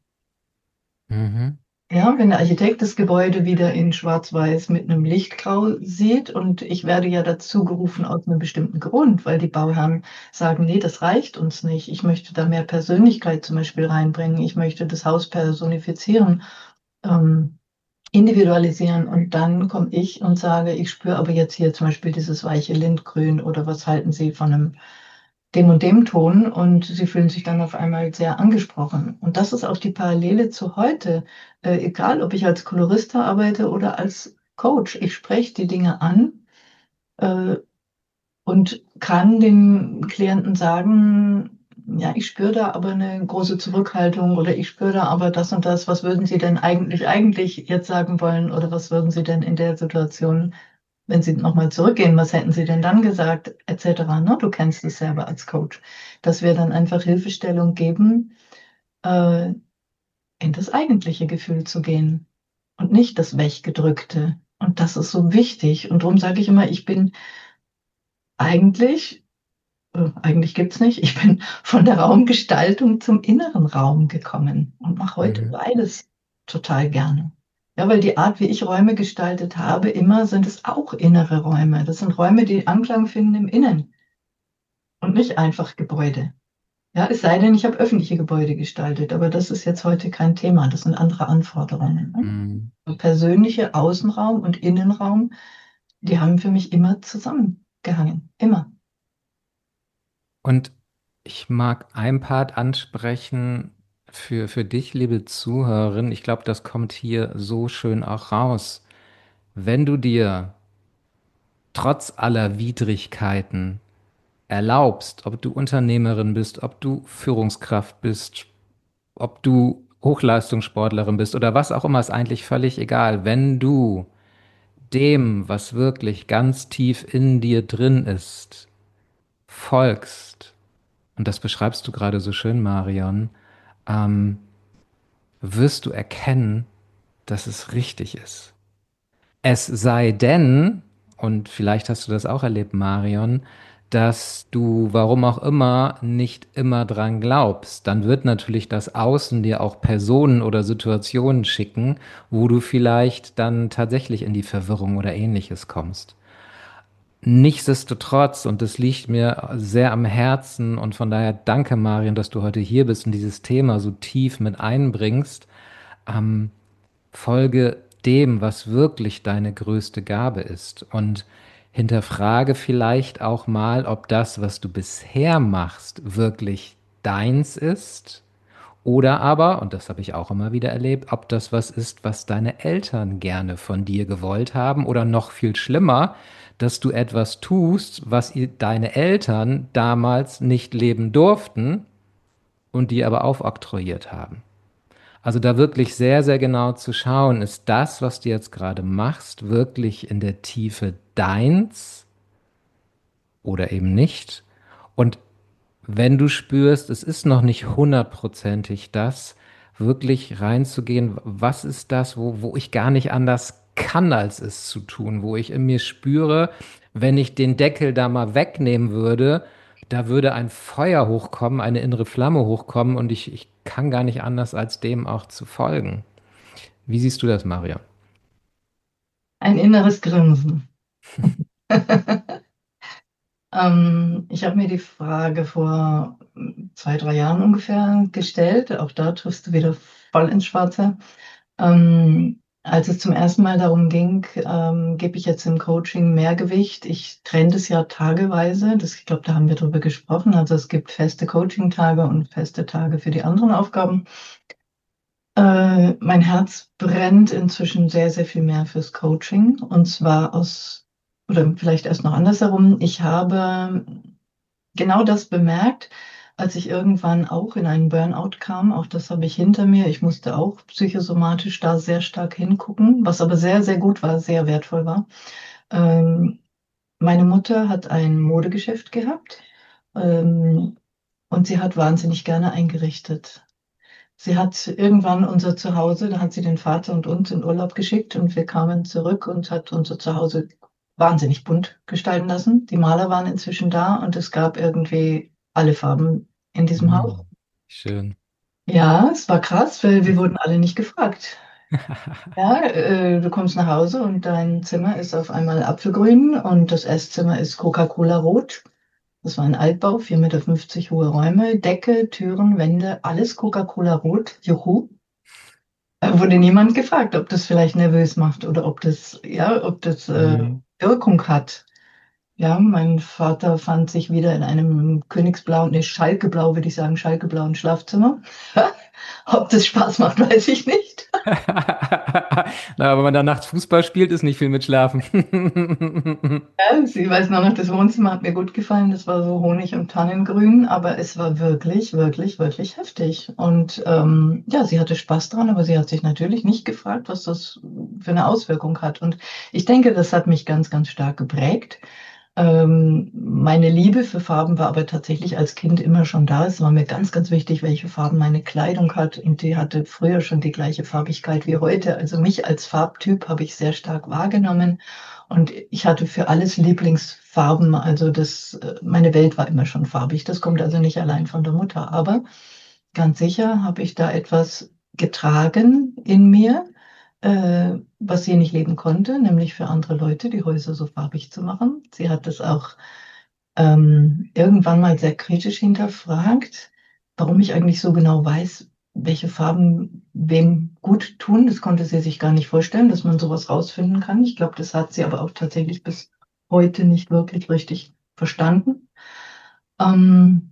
Mhm. Ja, wenn der Architekt das Gebäude wieder in Schwarz-Weiß mit einem Lichtgrau sieht und ich werde ja dazu gerufen aus einem bestimmten Grund, weil die Bauherren sagen, nee, das reicht uns nicht. Ich möchte da mehr Persönlichkeit zum Beispiel reinbringen. Ich möchte das Haus personifizieren, ähm, individualisieren und dann komme ich und sage, ich spüre aber jetzt hier zum Beispiel dieses weiche Lindgrün oder was halten Sie von einem dem und dem Ton und sie fühlen sich dann auf einmal sehr angesprochen. Und das ist auch die Parallele zu heute. Äh, egal, ob ich als Kolorista arbeite oder als Coach, ich spreche die Dinge an äh, und kann dem Klienten sagen, ja, ich spüre da aber eine große Zurückhaltung oder ich spüre da aber das und das. Was würden Sie denn eigentlich, eigentlich jetzt sagen wollen oder was würden Sie denn in der Situation, wenn Sie nochmal zurückgehen, was hätten Sie denn dann gesagt, et cetera. Ne? Du kennst es selber als Coach, dass wir dann einfach Hilfestellung geben, äh, in das eigentliche Gefühl zu gehen und nicht das Weggedrückte. Und das ist so wichtig. Und darum sage ich immer, ich bin eigentlich äh, eigentlich gibt's nicht. Ich bin von der Raumgestaltung zum inneren Raum gekommen und mache heute Mhm. beides total gerne. Ja, weil die Art, wie ich Räume gestaltet habe, immer sind es auch innere Räume. Das sind Räume, die Anklang finden im Innen und nicht einfach Gebäude. Ja, es sei denn, ich habe öffentliche Gebäude gestaltet, aber das ist jetzt heute kein Thema. Das sind andere Anforderungen. Ne? Mhm. Und persönliche Außenraum und Innenraum, die haben für mich immer zusammengehangen. Immer. Und ich mag ein Part ansprechen für, für dich, liebe Zuhörerin. Ich glaube, das kommt hier so schön auch raus. Wenn du dir trotz aller Widrigkeiten erlaubst, ob du Unternehmerin bist, ob du Führungskraft bist, ob du Hochleistungssportlerin bist oder was auch immer, ist eigentlich völlig egal. Wenn du dem, was wirklich ganz tief in dir drin ist, folgst, und das beschreibst du gerade so schön, Marion, ähm, wirst du erkennen, dass es richtig ist. Es sei denn, und vielleicht hast du das auch erlebt, Marion, dass du, warum auch immer, nicht immer dran glaubst. Dann wird natürlich das Außen dir auch Personen oder Situationen schicken, wo du vielleicht dann tatsächlich in die Verwirrung oder ähnliches kommst. Nichtsdestotrotz, und das liegt mir sehr am Herzen, und von daher danke, Marion, dass du heute hier bist und dieses Thema so tief mit einbringst. Ähm, Folge dem, was wirklich deine größte Gabe ist, und hinterfrage vielleicht auch mal, ob das, was du bisher machst, wirklich deins ist oder aber, und das habe ich auch immer wieder erlebt, ob das was ist, was deine Eltern gerne von dir gewollt haben oder noch viel schlimmer, dass du etwas tust, was ihr, deine Eltern damals nicht leben durften und die aber aufoktroyiert haben. Also da wirklich sehr, sehr genau zu schauen, ist das, was du jetzt gerade machst, wirklich in der Tiefe deins oder eben nicht? Und wenn du spürst, es ist noch nicht hundertprozentig das, wirklich reinzugehen, was ist das, wo, wo ich gar nicht anders kann, als es zu tun, wo ich in mir spüre, wenn ich den Deckel da mal wegnehmen würde, da würde ein Feuer hochkommen, eine innere Flamme hochkommen und ich, ich kann gar nicht anders, als dem auch zu folgen. Wie siehst du das, Maria? Ein inneres Grinsen. Ähm, ich habe mir die Frage vor mm, zwei, drei Jahren ungefähr gestellt. Auch da triffst du wieder voll ins Schwarze. Ähm, als es zum ersten Mal darum ging, ähm, gebe ich jetzt im Coaching mehr Gewicht. Ich trenne das ja tageweise. Das, ich glaube, da haben wir drüber gesprochen. Also es gibt feste Coaching-Tage und feste Tage für die anderen Aufgaben. Äh, mein Herz brennt inzwischen sehr, sehr viel mehr fürs Coaching. Und zwar aus, oder vielleicht erst noch andersherum. Ich habe genau das bemerkt, als ich irgendwann auch in einen Burnout kam. Auch das habe ich hinter mir. Ich musste auch psychosomatisch da sehr stark hingucken, was aber sehr, sehr gut war, sehr wertvoll war. Ähm, Meine Mutter hat ein Modegeschäft gehabt, ähm, und sie hat wahnsinnig gerne eingerichtet. Sie hat irgendwann unser Zuhause, da hat sie den Vater und uns in Urlaub geschickt und wir kamen zurück und hat unser Zuhause wahnsinnig bunt gestalten lassen. Die Maler waren inzwischen da und es gab irgendwie alle Farben in diesem Haus. Hm, schön. Ja, es war krass, weil wir wurden alle nicht gefragt. Ja, äh, du kommst nach Hause und dein Zimmer ist auf einmal apfelgrün und das Esszimmer ist Coca-Cola rot. Das war ein Altbau, vier Meter fünfzig hohe Räume, Decke, Türen, Wände, alles Coca-Cola rot. Juhu. Da wurde niemand gefragt, ob das vielleicht nervös macht oder ob das, ja, ob das äh, Hm, Wirkung hat. Ja, mein Vater fand sich wieder in einem königsblauen, nee, schalkeblau, würde ich sagen, schalkeblauen Schlafzimmer. Ob das Spaß macht, weiß ich nicht. Na, aber wenn man da nachts Fußball spielt, ist nicht viel mit Schlafen. Ja, sie weiß nur noch, das Wohnzimmer hat mir gut gefallen. Das war so Honig- und Tannengrün, aber es war wirklich, wirklich, wirklich heftig. Und ähm, ja, sie hatte Spaß dran, aber sie hat sich natürlich nicht gefragt, was das für eine Auswirkung hat. Und ich denke, das hat mich ganz, ganz stark geprägt. Ähm, meine Liebe für Farben war aber tatsächlich als Kind immer schon da. Es war mir ganz, ganz wichtig, welche Farben meine Kleidung hat. Und die hatte früher schon die gleiche Farbigkeit wie heute. Also mich als Farbtyp habe ich sehr stark wahrgenommen. Und ich hatte für alles Lieblingsfarben. Also das, äh, meine Welt war immer schon farbig. Das kommt also nicht allein von der Mutter. Aber ganz sicher habe ich da etwas getragen in mir, äh, was sie nicht leben konnte, nämlich für andere Leute die Häuser so farbig zu machen. Sie hat das auch ähm, irgendwann mal sehr kritisch hinterfragt, warum ich eigentlich so genau weiß, welche Farben wem gut tun. Das konnte sie sich gar nicht vorstellen, dass man sowas rausfinden kann. Ich glaube, das hat sie aber auch tatsächlich bis heute nicht wirklich richtig verstanden. Ähm,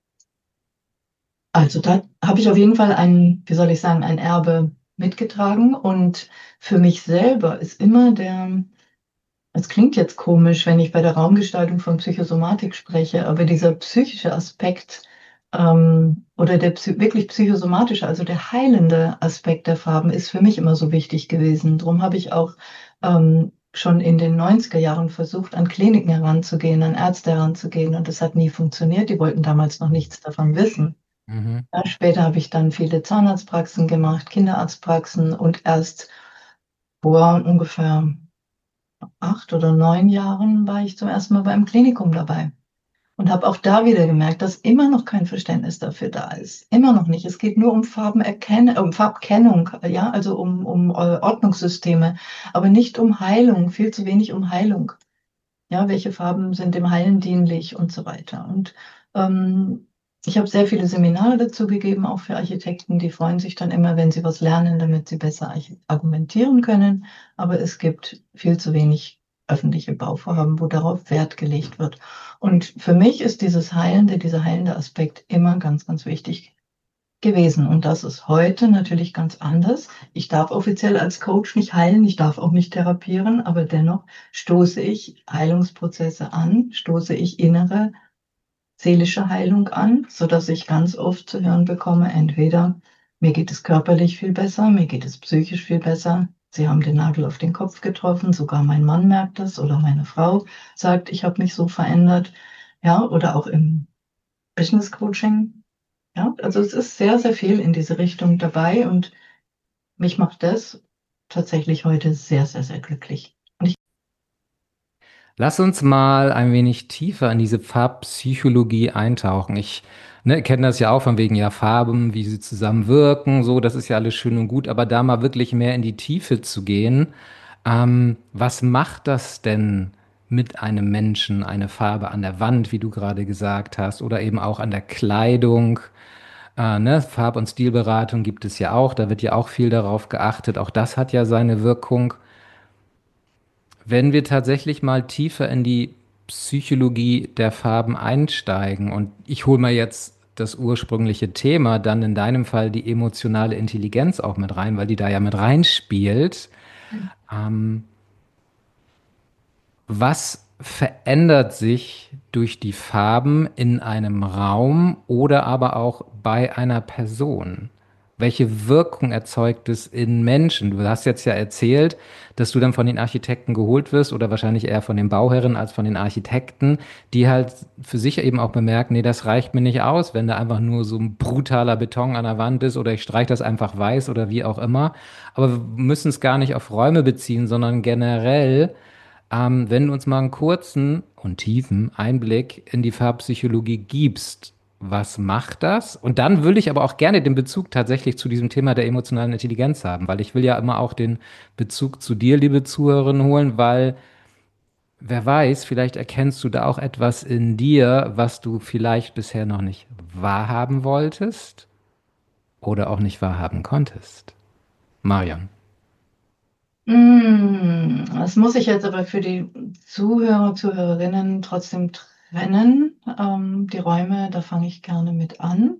also da habe ich auf jeden Fall ein, wie soll ich sagen, ein Erbe mitgetragen. Und für mich selber ist immer der, es klingt jetzt komisch, wenn ich bei der Raumgestaltung von Psychosomatik spreche, aber dieser psychische Aspekt ähm, oder der psy wirklich psychosomatische, also der heilende Aspekt der Farben ist für mich immer so wichtig gewesen. Darum habe ich auch ähm, schon in den neunziger Jahren versucht, an Kliniken heranzugehen, an Ärzte heranzugehen und das hat nie funktioniert. Die wollten damals noch nichts davon wissen. Mhm. Ja, später habe ich dann viele Zahnarztpraxen gemacht, Kinderarztpraxen und erst vor ungefähr acht oder neun Jahren war ich zum ersten Mal beim Klinikum dabei und habe auch da wieder gemerkt, dass immer noch kein Verständnis dafür da ist. Immer noch nicht. Es geht nur um Farbenerkennung, um Farbkennung, ja, also um, um äh, Ordnungssysteme, aber nicht um Heilung, viel zu wenig um Heilung. Ja, welche Farben sind dem Heilen dienlich und so weiter. Und ähm, ich habe sehr viele Seminare dazu gegeben, auch für Architekten. Die freuen sich dann immer, wenn sie was lernen, damit sie besser archi- argumentieren können. Aber es gibt viel zu wenig öffentliche Bauvorhaben, wo darauf Wert gelegt wird. Und für mich ist dieses heilende, dieser heilende Aspekt immer ganz, ganz wichtig gewesen. Und das ist heute natürlich ganz anders. Ich darf offiziell als Coach nicht heilen, ich darf auch nicht therapieren, aber dennoch stoße ich Heilungsprozesse an, stoße ich innere seelische Heilung an, sodass ich ganz oft zu hören bekomme, entweder mir geht es körperlich viel besser, mir geht es psychisch viel besser. Sie haben den Nagel auf den Kopf getroffen, sogar mein Mann merkt das oder meine Frau sagt, ich habe mich so verändert. Ja, oder auch im Business Coaching. Ja, also es ist sehr, sehr viel in diese Richtung dabei und mich macht das tatsächlich heute sehr, sehr, sehr glücklich. Und ich, Lass uns mal ein wenig tiefer in diese Farbpsychologie eintauchen. Ich ne, kenne das ja auch von wegen ja Farben, wie sie zusammenwirken, so, das ist ja alles schön und gut, aber da mal wirklich mehr in die Tiefe zu gehen, ähm, was macht das denn mit einem Menschen, eine Farbe an der Wand, wie du gerade gesagt hast, oder eben auch an der Kleidung? Äh, ne? Farb- und Stilberatung gibt es ja auch, da wird ja auch viel darauf geachtet, auch das hat ja seine Wirkung. Wenn wir tatsächlich mal tiefer in die Psychologie der Farben einsteigen und ich hole mal jetzt das ursprüngliche Thema, dann in deinem Fall die emotionale Intelligenz auch mit rein, weil die da ja mit reinspielt. Ähm, Was verändert sich durch die Farben in einem Raum oder aber auch bei einer Person? Welche Wirkung erzeugt es in Menschen? Du hast jetzt ja erzählt, dass du dann von den Architekten geholt wirst oder wahrscheinlich eher von den Bauherren als von den Architekten, die halt für sich eben auch bemerken, nee, das reicht mir nicht aus, wenn da einfach nur so ein brutaler Beton an der Wand ist oder ich streiche das einfach weiß oder wie auch immer. Aber wir müssen es gar nicht auf Räume beziehen, sondern generell ähm, wenn du uns mal einen kurzen und tiefen Einblick in die Farbpsychologie gibst, was macht das? Und dann will ich aber auch gerne den Bezug tatsächlich zu diesem Thema der emotionalen Intelligenz haben, weil ich will ja immer auch den Bezug zu dir, liebe Zuhörerinnen, holen, weil wer weiß, vielleicht erkennst du da auch etwas in dir, was du vielleicht bisher noch nicht wahrhaben wolltest oder auch nicht wahrhaben konntest. Marion. Mm, Das muss ich jetzt aber für die Zuhörer, Zuhörerinnen trotzdem trennen. Ähm, die Räume, da fange ich gerne mit an.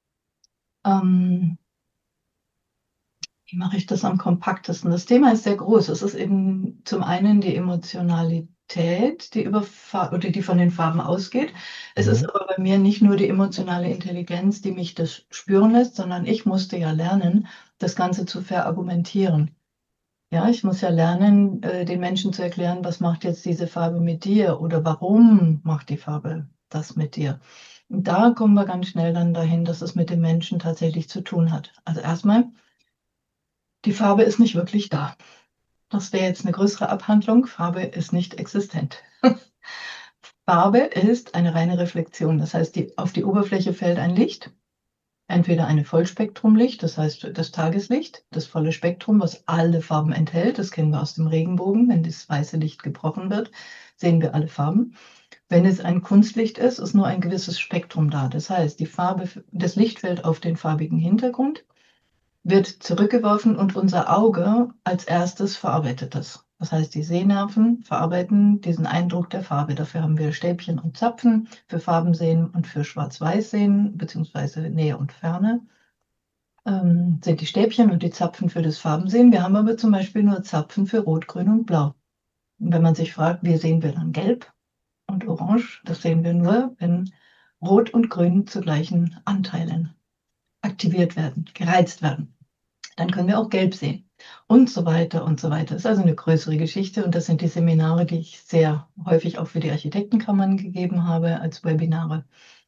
Ähm, Wie mache ich das am kompaktesten? Das Thema ist sehr groß. Es ist eben zum einen die Emotionalität, die über Fa oder die von den Farben ausgeht. Es ist Mhm. aber bei mir nicht nur die emotionale Intelligenz, die mich das spüren lässt, sondern ich musste ja lernen, das Ganze zu verargumentieren. Ja, ich muss ja lernen, äh, den Menschen zu erklären, was macht jetzt diese Farbe mit dir oder warum macht die Farbe das mit dir. Und da kommen wir ganz schnell dann dahin, dass es mit dem Menschen tatsächlich zu tun hat. Also erstmal, die Farbe ist nicht wirklich da. Das wäre jetzt eine größere Abhandlung. Farbe ist nicht existent. Farbe ist eine reine Reflexion. Das heißt, die, auf die Oberfläche fällt ein Licht, entweder eine Vollspektrumlicht, das heißt das Tageslicht, das volle Spektrum, was alle Farben enthält. Das kennen wir aus dem Regenbogen. Wenn das weiße Licht gebrochen wird, sehen wir alle Farben. Wenn es ein Kunstlicht ist, ist nur ein gewisses Spektrum da. Das heißt, die Farbe, das Licht fällt auf den farbigen Hintergrund, wird zurückgeworfen und unser Auge als erstes verarbeitet das. Das heißt, die Sehnerven verarbeiten diesen Eindruck der Farbe. Dafür haben wir Stäbchen und Zapfen für Farbensehen und für Schwarz-Weiß-Sehen, beziehungsweise Nähe und Ferne ähm, sind die Stäbchen und die Zapfen für das Farbensehen. Wir haben aber zum Beispiel nur Zapfen für Rot, Grün und Blau. Und wenn man sich fragt, wie sehen wir dann Gelb und Orange, das sehen wir nur, wenn Rot und Grün zu gleichen Anteilen aktiviert werden, gereizt werden. Dann können wir auch Gelb sehen und so weiter und so weiter. Das ist also eine größere Geschichte und das sind die Seminare, die ich sehr häufig auch für die Architektenkammern gegeben habe als Webinare.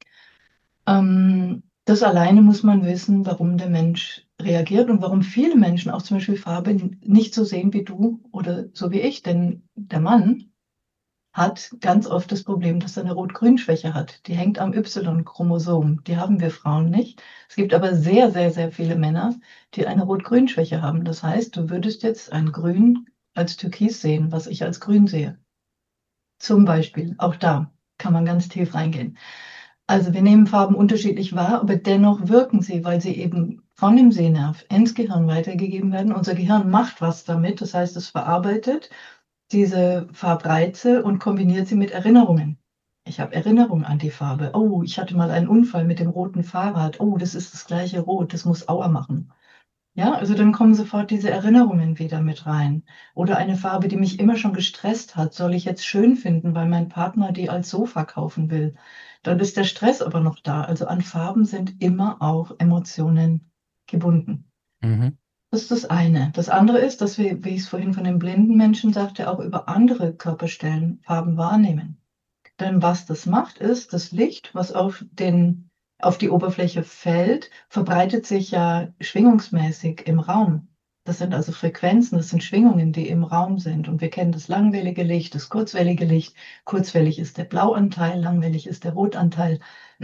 Ähm, das alleine muss man wissen, warum der Mensch reagiert und warum viele Menschen auch zum Beispiel Farbe nicht so sehen wie du oder so wie ich. Denn der Mann hat ganz oft das Problem, dass er eine Rot-Grün-Schwäche hat. Die hängt am Y-Chromosom. Die haben wir Frauen nicht. Es gibt aber sehr, sehr, sehr viele Männer, die eine Rot-Grün-Schwäche haben. Das heißt, du würdest jetzt ein Grün als Türkis sehen, was ich als Grün sehe. Zum Beispiel, auch da kann man ganz tief reingehen. Also wir nehmen Farben unterschiedlich wahr, aber dennoch wirken sie, weil sie eben von dem Sehnerv ins Gehirn weitergegeben werden. Unser Gehirn macht was damit, das heißt, es verarbeitet diese Farbreize und kombiniert sie mit Erinnerungen. Ich habe Erinnerungen an die Farbe. Oh, ich hatte mal einen Unfall mit dem roten Fahrrad. Oh, das ist das gleiche Rot, das muss Aua machen. Ja, also dann kommen sofort diese Erinnerungen wieder mit rein. Oder eine Farbe, die mich immer schon gestresst hat, soll ich jetzt schön finden, weil mein Partner die als Sofa kaufen will. Dann ist der Stress aber noch da. Also an Farben sind immer auch Emotionen gebunden. Mhm. Das ist das eine. Das andere ist, dass wir, wie ich es vorhin von den blinden Menschen sagte, auch über andere Körperstellen Farben wahrnehmen. Denn was das macht, ist, das Licht, was auf den, auf die Oberfläche fällt, verbreitet sich ja schwingungsmäßig im Raum. Das sind also Frequenzen, das sind Schwingungen, die im Raum sind. Und wir kennen das langwellige Licht, das kurzwellige Licht. Kurzwellig ist der Blauanteil, langwellig ist der Rotanteil.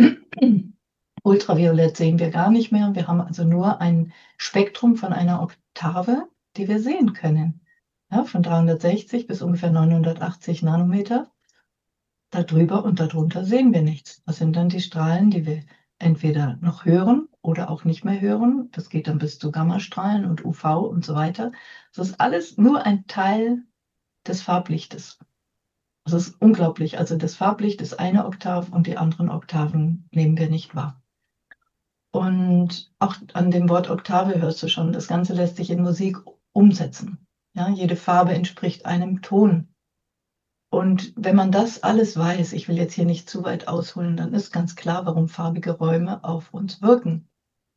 Ultraviolett sehen wir gar nicht mehr. Wir haben also nur ein Spektrum von einer Oktave, die wir sehen können. Ja, von dreihundertsechzig bis ungefähr neunhundertachtzig Nanometer. Darüber und darunter sehen wir nichts. Das sind dann die Strahlen, die wir entweder noch hören oder auch nicht mehr hören. Das geht dann bis zu Gammastrahlen und U V und so weiter. Das ist alles nur ein Teil des Farblichtes. Das ist unglaublich. Also das Farblicht ist eine Oktav und die anderen Oktaven nehmen wir nicht wahr. Und auch an dem Wort Oktave hörst du schon, das Ganze lässt sich in Musik umsetzen. Ja, jede Farbe entspricht einem Ton. Und wenn man das alles weiß, ich will jetzt hier nicht zu weit ausholen, dann ist ganz klar, warum farbige Räume auf uns wirken.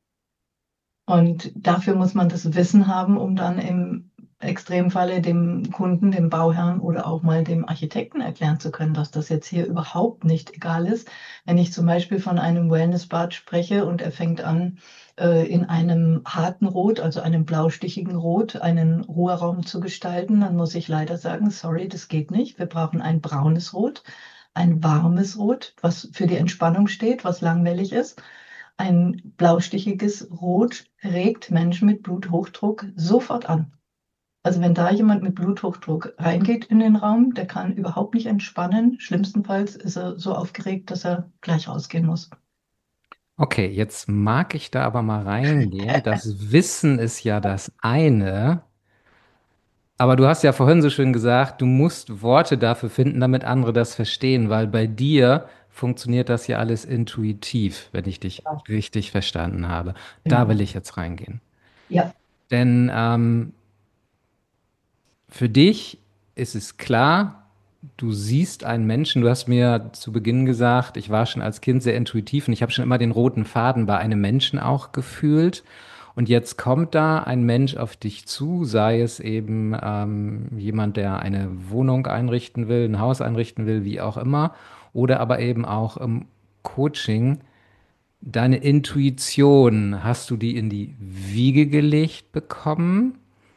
Und dafür muss man das Wissen haben, um dann im Extremfalle dem Kunden, dem Bauherrn oder auch mal dem Architekten erklären zu können, dass das jetzt hier überhaupt nicht egal ist. Wenn ich zum Beispiel von einem Wellnessbad spreche und er fängt an, äh, in einem harten Rot, also einem blaustichigen Rot, einen Ruheraum zu gestalten, dann muss ich leider sagen, sorry, das geht nicht. Wir brauchen ein braunes Rot, ein warmes Rot, was für die Entspannung steht, was langwellig ist. Ein blaustichiges Rot regt Menschen mit Bluthochdruck sofort an. Also wenn da jemand mit Bluthochdruck reingeht in den Raum, der kann überhaupt nicht entspannen. Schlimmstenfalls ist er so aufgeregt, dass er gleich rausgehen muss. Okay, jetzt mag ich da aber mal reingehen. Das Wissen ist ja das eine. Aber du hast ja vorhin so schön gesagt, du musst Worte dafür finden, damit andere das verstehen, weil bei dir funktioniert das ja alles intuitiv, wenn ich dich Ja, richtig verstanden habe. Da will genau. ich jetzt reingehen. Ja, Denn ähm, für dich ist es klar, du siehst einen Menschen, du hast mir zu Beginn gesagt, ich war schon als Kind sehr intuitiv und ich habe schon immer den roten Faden bei einem Menschen auch gefühlt. Und jetzt kommt da ein Mensch auf dich zu, sei es eben ähm, jemand, der eine Wohnung einrichten will, ein Haus einrichten will, wie auch immer, oder aber eben auch im Coaching. Deine Intuition, hast du die in die Wiege gelegt bekommen?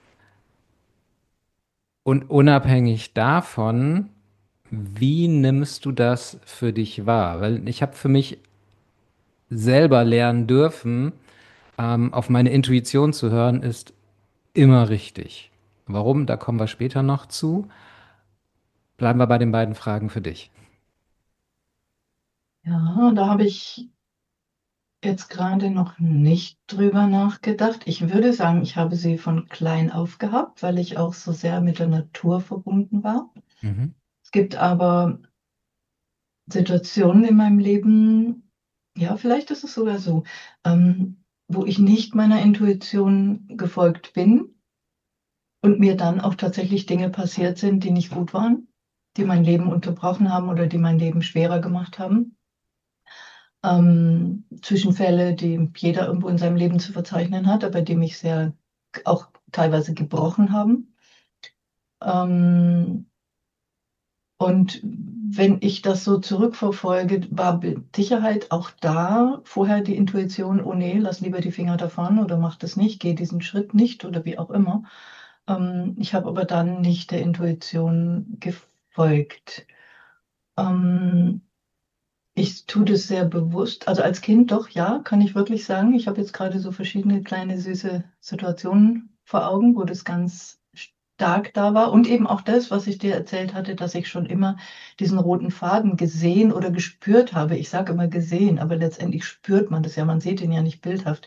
Und unabhängig davon, wie nimmst du das für dich wahr? Weil ich habe für mich selber lernen dürfen, ähm, auf meine Intuition zu hören, ist immer richtig. Warum? Da kommen wir später noch zu. Bleiben wir bei den beiden Fragen für dich. ja, da habe ich jetzt gerade noch nicht drüber nachgedacht. Ich würde sagen, ich habe sie von klein auf gehabt, weil ich auch so sehr mit der Natur verbunden war. Mhm. Es gibt aber Situationen in meinem Leben, ja, vielleicht ist es sogar so, ähm, wo ich nicht meiner Intuition gefolgt bin und mir dann auch tatsächlich Dinge passiert sind, die nicht gut waren, die mein Leben unterbrochen haben oder die mein Leben schwerer gemacht haben. Ähm, Zwischenfälle, die jeder irgendwo in seinem Leben zu verzeichnen hat, aber die mich sehr auch teilweise gebrochen haben. Ähm, und wenn ich das so zurückverfolge, war mit Sicherheit auch da vorher die Intuition: „Oh ne, lass lieber die Finger davon oder mach das nicht, geh diesen Schritt nicht“, oder wie auch immer. Ähm, ich habe aber dann nicht der Intuition gefolgt. Ähm Ich tue das sehr bewusst. Also, als Kind doch, ja, kann ich wirklich sagen. Ich habe jetzt gerade so verschiedene kleine süße Situationen vor Augen, wo das ganz stark da war. Und eben auch das, was ich dir erzählt hatte, dass ich schon immer diesen roten Faden gesehen oder gespürt habe. Ich sage immer gesehen, aber letztendlich spürt man das ja. Man sieht ihn ja nicht bildhaft.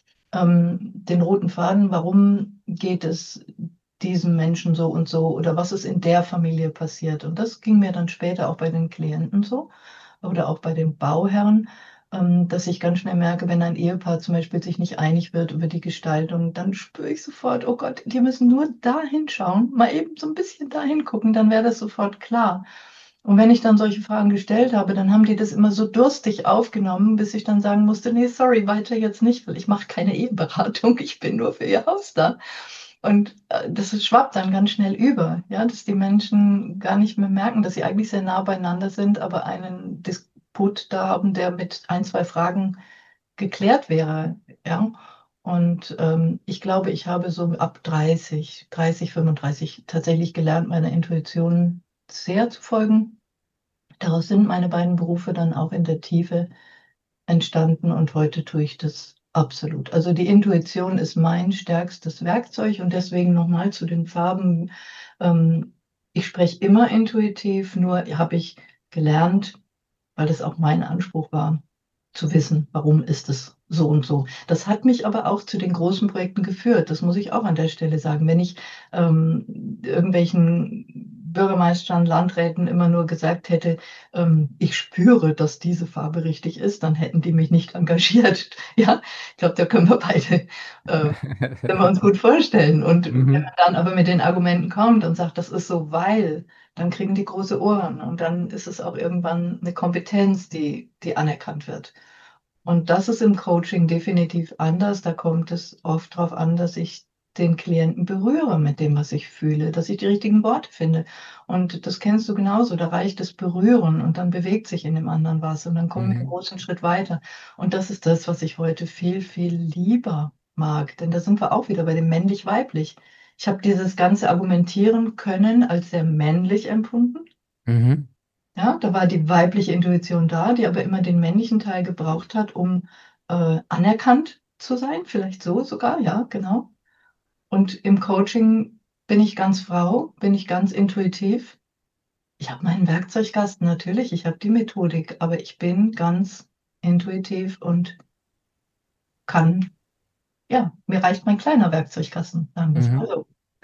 Ähm, den roten Faden, warum geht es diesem Menschen so und so oder was ist in der Familie passiert? Und das ging mir dann später auch bei den Klienten so oder auch bei den Bauherren, ähm, dass ich ganz schnell merke, wenn ein Ehepaar zum Beispiel sich nicht einig wird über die Gestaltung, dann spüre ich sofort: „Oh Gott, die müssen nur da hinschauen, mal eben so 'n bisschen da hingucken, dann wäre das sofort klar.“ Und wenn ich dann solche Fragen gestellt habe, dann haben die das immer so durstig aufgenommen, bis ich dann sagen musste: „Ne, sorry, weiter jetzt nicht, weil ich mache keine Eheberatung, ich bin nur für Ihr Haus da.“ Und, äh, das ist schwappt dann ganz schnell über, ja, dass die Menschen gar nicht mehr merken, dass sie eigentlich sehr nah beieinander sind, aber einen Disput da haben, der mit ein, zwei Fragen geklärt wäre, ja? Und, ähm, ich glaube, ich habe so ab dreißig, dreißig, fünfunddreißig tatsächlich gelernt, meiner Intuition sehr zu folgen. Daraus sind meine beiden Berufe dann auch in der Tiefe entstanden und heute tue ich das absolut. Also, die Intuition ist mein stärkstes Werkzeug und deswegen noch mal zu den Farben. Ähm, Ich spreche immer intuitiv, nur habe ich gelernt, weil das auch mein Anspruch war, zu wissen, warum ist es so und so. Das hat mich aber auch zu den großen Projekten geführt. Das muss ich auch an der Stelle sagen. Wenn ich, ähm, irgendwelchen Bürgermeistern, Landräten immer nur gesagt hätte, ähm: „Ich spüre, dass diese Farbe richtig ist“, dann hätten die mich nicht engagiert. Ja, ich glaube, da können wir beide, äh können wir uns gut vorstellen. Und wenn Mhm. man dann aber mit den Argumenten kommt und sagt: „Das ist so, weil“, dann kriegen die große Ohren und dann ist es auch irgendwann 'ne Kompetenz, die die anerkannt wird. Und das ist im Coaching definitiv anders. Da kommt es oft drauf an, dass ich den Klienten berühre mit dem, was ich fühle, dass ich die richtigen Worte finde. Und das kennst du genauso. Da reicht das Berühren und dann bewegt sich in dem anderen was und dann kommen wir 'n Mhm. großen Schritt weiter. Und das ist das, was ich heute viel, viel lieber mag, denn da sind wir auch wieder bei dem männlich-weiblich. Ich habe dieses ganze Argumentieren können als sehr männlich empfunden. Mhm. Ja, da war die weibliche Intuition da, die aber immer den männlichen Teil gebraucht hat, um, äh, anerkannt zu sein, vielleicht so sogar, ja, genau. Und im Coaching bin ich ganz Frau, bin ich ganz intuitiv. Ich habe meinen Werkzeugkasten natürlich, ich habe die Methodik, aber ich bin ganz intuitiv und kann ja, mir reicht mein kleiner Werkzeugkasten, sagen wir's mal Mhm. so. Bin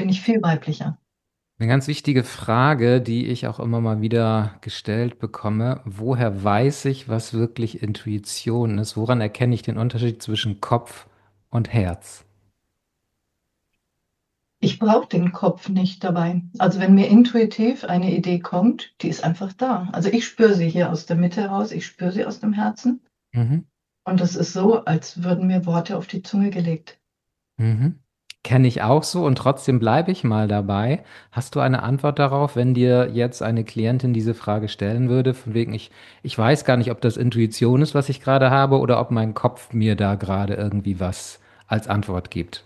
bin ich viel weiblicher. Eine ganz wichtige Frage, die ich auch immer mal wieder gestellt bekomme: Woher weiß ich, was wirklich Intuition ist? Woran erkenne ich den Unterschied zwischen Kopf und Herz? Ich brauche den Kopf nicht dabei. Also wenn mir intuitiv eine Idee kommt, die ist einfach da. Also ich spüre sie hier aus der Mitte heraus, ich spüre sie aus dem Herzen. Mhm. Und das ist so, als würden mir Worte auf die Zunge gelegt. Mhm. Kenne ich auch so, und trotzdem bleibe ich mal dabei. Hast du eine Antwort darauf, wenn dir jetzt eine Klientin diese Frage stellen würde, von wegen, ich, ich weiß gar nicht, ob das Intuition ist, was ich gerade habe, oder ob mein Kopf mir da gerade irgendwie was als Antwort gibt?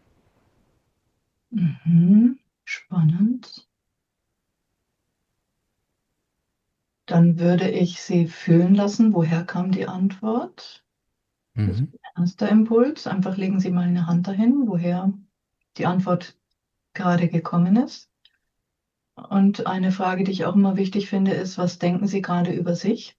Mhm. Spannend. Dann würde ich sie fühlen lassen, woher kam die Antwort. Das ist Mhm. mein erster Impuls. Einfach legen Sie mal eine Hand dahin, woher die Antwort gerade gekommen ist. Und eine Frage, die ich auch immer wichtig finde, ist, was denken Sie gerade über sich?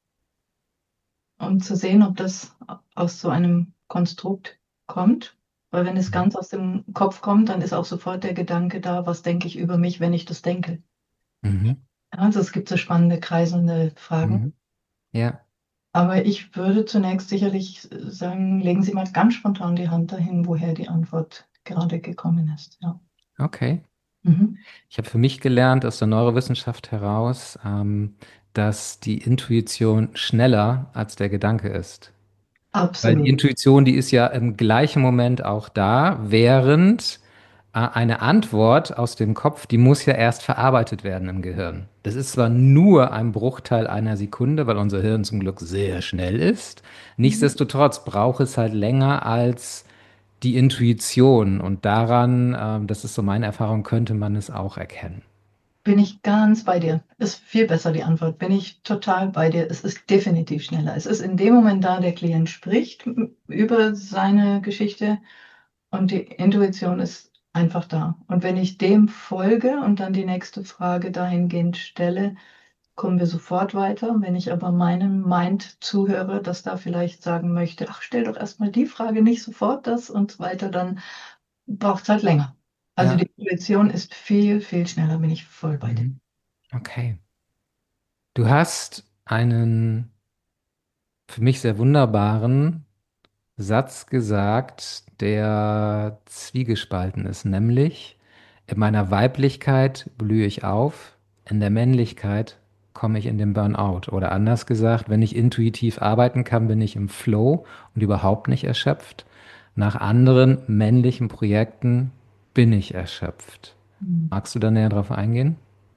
Um zu sehen, ob das aus so einem Konstrukt kommt. Weil wenn es ganz aus dem Kopf kommt, dann ist auch sofort der Gedanke da, was denke ich über mich, wenn ich das denke. Mhm. Ja, also es gibt so spannende, kreiselnde Fragen. Mhm. Ja, Aber ich würde zunächst sicherlich sagen, legen Sie mal ganz spontan die Hand dahin, woher die Antwort gerade gekommen ist. Ja. okay. Mhm. Ich habe für mich gelernt aus der Neurowissenschaft heraus, ähm, dass die Intuition schneller als der Gedanke ist. Weil die Absolut. Intuition, die ist ja im gleichen Moment auch da, während äh, eine Antwort aus dem Kopf, die muss ja erst verarbeitet werden im Gehirn. Das ist zwar nur ein Bruchteil einer Sekunde, weil unser Hirn zum Glück sehr schnell ist. Mhm. Nichtsdestotrotz braucht es halt länger als die Intuition. Und daran, ähm, das ist so meine Erfahrung, könnte man es auch erkennen. Bin ich ganz bei dir. Ist viel besser die Antwort. Bin ich total bei dir. Es ist definitiv schneller. Es ist in dem Moment da, der Klient spricht m- über seine Geschichte und die Intuition ist einfach da. Und wenn ich dem folge und dann die nächste Frage dahingehend stelle, kommen wir sofort weiter. Wenn ich aber meinem Mind zuhöre, das da vielleicht sagen möchte, ach, stell doch erstmal die Frage, nicht sofort das und so weiter, dann braucht es halt länger. Also Ja. die Intuition ist viel, viel schneller, bin ich voll bei dir. Mhm. Okay. Du hast einen für mich sehr wunderbaren Satz gesagt, der zwiegespalten ist, nämlich: In meiner Weiblichkeit blühe ich auf, in der Männlichkeit komme ich in den Burnout. Oder anders gesagt, wenn ich intuitiv arbeiten kann, bin ich im Flow und überhaupt nicht erschöpft. Nach anderen männlichen Projekten bin ich erschöpft. Magst du da näher drauf eingehen?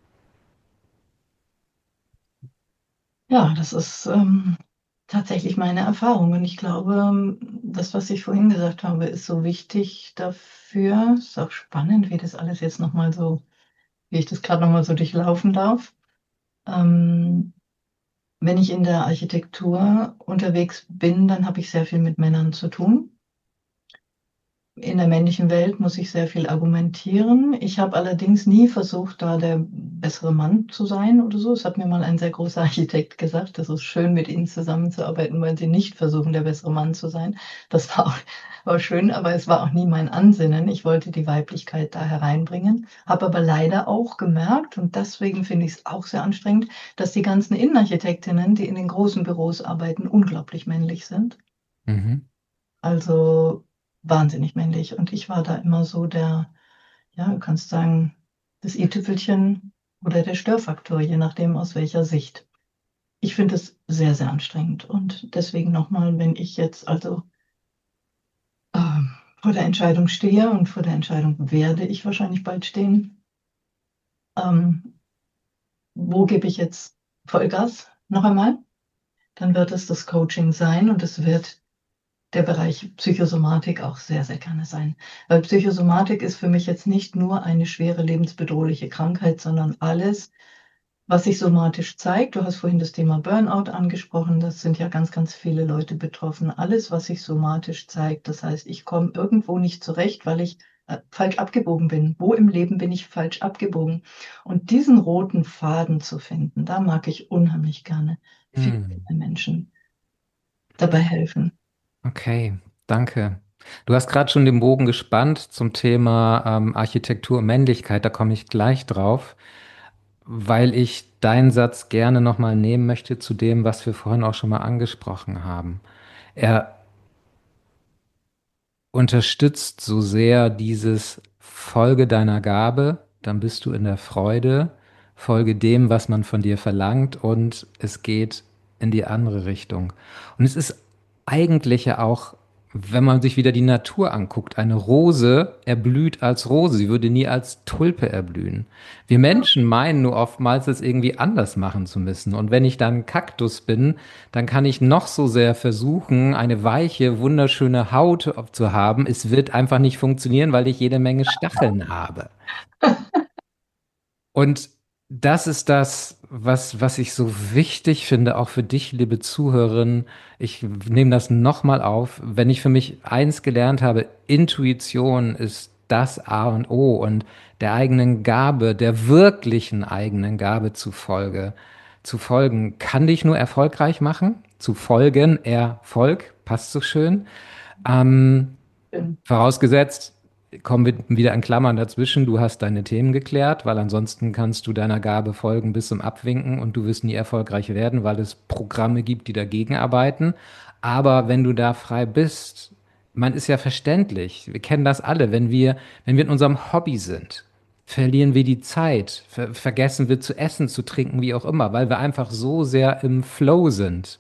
Ja, das ist ähm, tatsächlich meine Erfahrung. Und ich glaube, ähm, das, was ich vorhin gesagt habe, ist so wichtig dafür. Ist auch spannend, wie das alles jetzt nochmal so, wie ich das gerade nochmal so durchlaufen darf. Ähm, Wenn ich in der Architektur unterwegs bin, dann habe ich sehr viel mit Männern zu tun. In der männlichen Welt muss ich sehr viel argumentieren. Ich habe allerdings nie versucht, da der bessere Mann zu sein oder so. Es hat mir mal ein sehr großer Architekt gesagt, das ist schön, mit Ihnen zusammenzuarbeiten, weil Sie nicht versuchen, der bessere Mann zu sein. Das war auch, war schön, aber es war auch nie mein Ansinnen. Ich wollte die Weiblichkeit da hereinbringen, habe aber leider auch gemerkt, und deswegen finde ich es auch sehr anstrengend, dass die ganzen Innenarchitektinnen, die in den großen Büros arbeiten, unglaublich männlich sind. Mhm. Also wahnsinnig männlich. Und ich war da immer so der, ja, du kannst sagen, das i-Tüpfelchen oder der Störfaktor, je nachdem aus welcher Sicht. Ich finde es sehr, sehr anstrengend. Und deswegen nochmal, wenn ich jetzt also ähm, vor der Entscheidung stehe und vor der Entscheidung werde ich wahrscheinlich bald stehen, ähm, wo gebe ich jetzt Vollgas noch einmal, dann wird es das Coaching sein und es wird der Bereich Psychosomatik auch sehr, sehr gerne sein. Weil Psychosomatik ist für mich jetzt nicht nur eine schwere lebensbedrohliche Krankheit, sondern alles, was sich somatisch zeigt. Du hast vorhin das Thema Burnout angesprochen. Das sind ja ganz, ganz viele Leute betroffen. Alles, was sich somatisch zeigt. Das heißt, ich komme irgendwo nicht zurecht, weil ich äh, falsch abgebogen bin. Wo im Leben bin ich falsch abgebogen? Und diesen roten Faden zu finden, da mag ich unheimlich gerne viele Hm. Menschen dabei helfen. Okay, danke. Du hast gerade schon den Bogen gespannt zum Thema ähm, Architektur und Männlichkeit, da komme ich gleich drauf, weil ich deinen Satz gerne nochmal nehmen möchte zu dem, was wir vorhin auch schon mal angesprochen haben. Er unterstützt so sehr dieses Folge deiner Gabe, dann bist du in der Freude, folge dem, was man von dir verlangt und es geht in die andere Richtung. Und es ist eigentlich ja auch, wenn man sich wieder die Natur anguckt, eine Rose erblüht als Rose, sie würde nie als Tulpe erblühen. Wir Menschen meinen nur oftmals, es irgendwie anders machen zu müssen. Und wenn ich dann Kaktus bin, dann kann ich noch so sehr versuchen, eine weiche, wunderschöne Haut zu haben. Es wird einfach nicht funktionieren, weil ich jede Menge Stacheln habe. Und das ist das, was, was ich so wichtig finde, auch für dich, liebe Zuhörerin. Ich nehme das nochmal auf. Wenn ich für mich eins gelernt habe, Intuition ist das A und O und der eigenen Gabe, der wirklichen eigenen Gabe zufolge, zu folgen, kann dich nur erfolgreich machen. Zu folgen, Erfolg, passt so schön. Ähm, Schön. Vorausgesetzt, kommen wir wieder in Klammern dazwischen, du hast deine Themen geklärt, weil ansonsten kannst du deiner Gabe folgen bis zum Abwinken und du wirst nie erfolgreich werden, weil es Programme gibt, die dagegen arbeiten. Aber wenn du da frei bist, man ist ja verständlich, wir kennen das alle, wenn wir, wenn wir in unserem Hobby sind, verlieren wir die Zeit, ver vergessen wir zu essen, zu trinken, wie auch immer, weil wir einfach so sehr im Flow sind.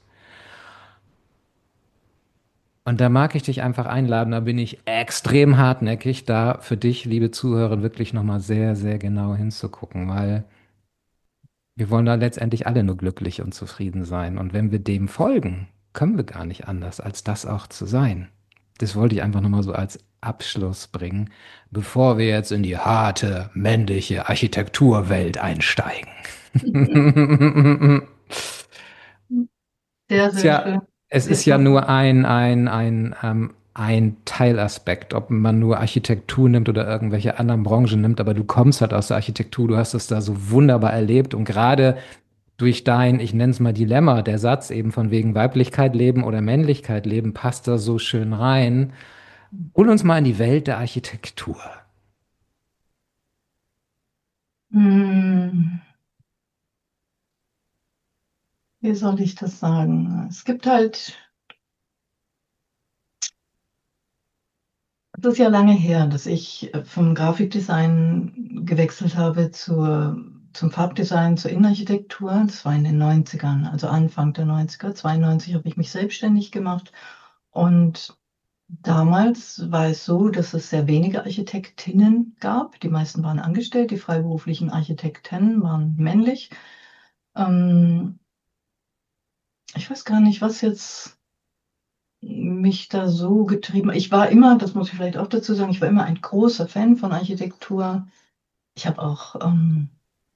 Und da mag ich dich einfach einladen, da bin ich extrem hartnäckig, da für dich, liebe Zuhörer, wirklich nochmal sehr, sehr genau hinzugucken, weil wir wollen da letztendlich alle nur glücklich und zufrieden sein. Und wenn wir dem folgen, können wir gar nicht anders, als das auch zu sein. Das wollte ich einfach nochmal so als Abschluss bringen, bevor wir jetzt in die harte, männliche Architekturwelt einsteigen. Sehr, ist sehr ja, schön. es ist Jetzt ja noch, nur ein, ein, ein, ähm, ein Teilaspekt, ob man nur Architektur nimmt oder irgendwelche anderen Branchen nimmt, aber du kommst halt aus der Architektur, du hast es da so wunderbar erlebt und gerade durch dein, ich nenne es mal Dilemma, der Satz eben von wegen Weiblichkeit leben oder Männlichkeit leben, passt da so schön rein. Hol uns mal in die Welt der Architektur. hm, wie soll ich das sagen? Es gibt halt, es ist ja lange her, dass ich äh, vom Grafikdesign gewechselt habe zur, zum Farbdesign, zur Innenarchitektur. Das war in den Neunzigern, also Anfang der Neunziger. Zweiundneunzig habe ich mich selbstständig gemacht. Und damals war es so, dass es sehr wenige Architektinnen gab. Die meisten waren angestellt, die freiberuflichen Architekten waren männlich. Ähm, ich weiß gar nicht, was jetzt mich da so getrieben hat. Ich war immer, das muss ich vielleicht auch dazu sagen, ich war immer ein großer Fan von Architektur. Ich habe auch ähm,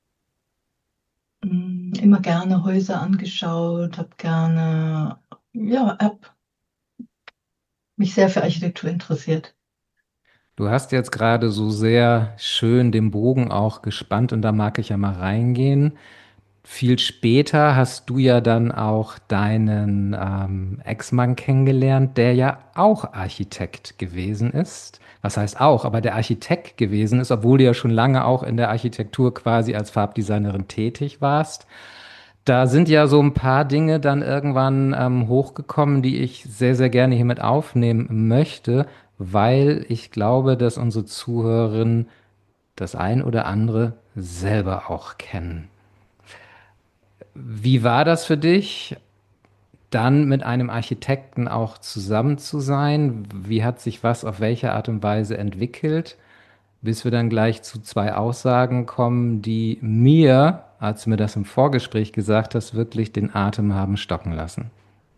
mh, immer gerne Häuser angeschaut, habe gerne, ja, habe mich sehr für Architektur interessiert. Du hast jetzt gerade so sehr schön den Bogen auch gespannt und da mag ich ja mal reingehen. Viel später hast du ja dann auch deinen ähm, Ex-Mann kennengelernt, der ja auch Architekt gewesen ist. Was heißt auch, aber der Architekt gewesen ist, obwohl du ja schon lange auch in der Architektur quasi als Farbdesignerin tätig warst. Da sind ja so ein paar Dinge dann irgendwann ähm, hochgekommen, die ich sehr, sehr gerne hier mit aufnehmen möchte, weil ich glaube, dass unsere Zuhörerinnen das ein oder andere selber auch kennen. Wie war das für dich, dann mit einem Architekten auch zusammen zu sein? Wie hat sich was auf welche Art und Weise entwickelt? Bis wir dann gleich zu zwei Aussagen kommen, die mir, als du mir das im Vorgespräch gesagt hast, wirklich den Atem haben stocken lassen.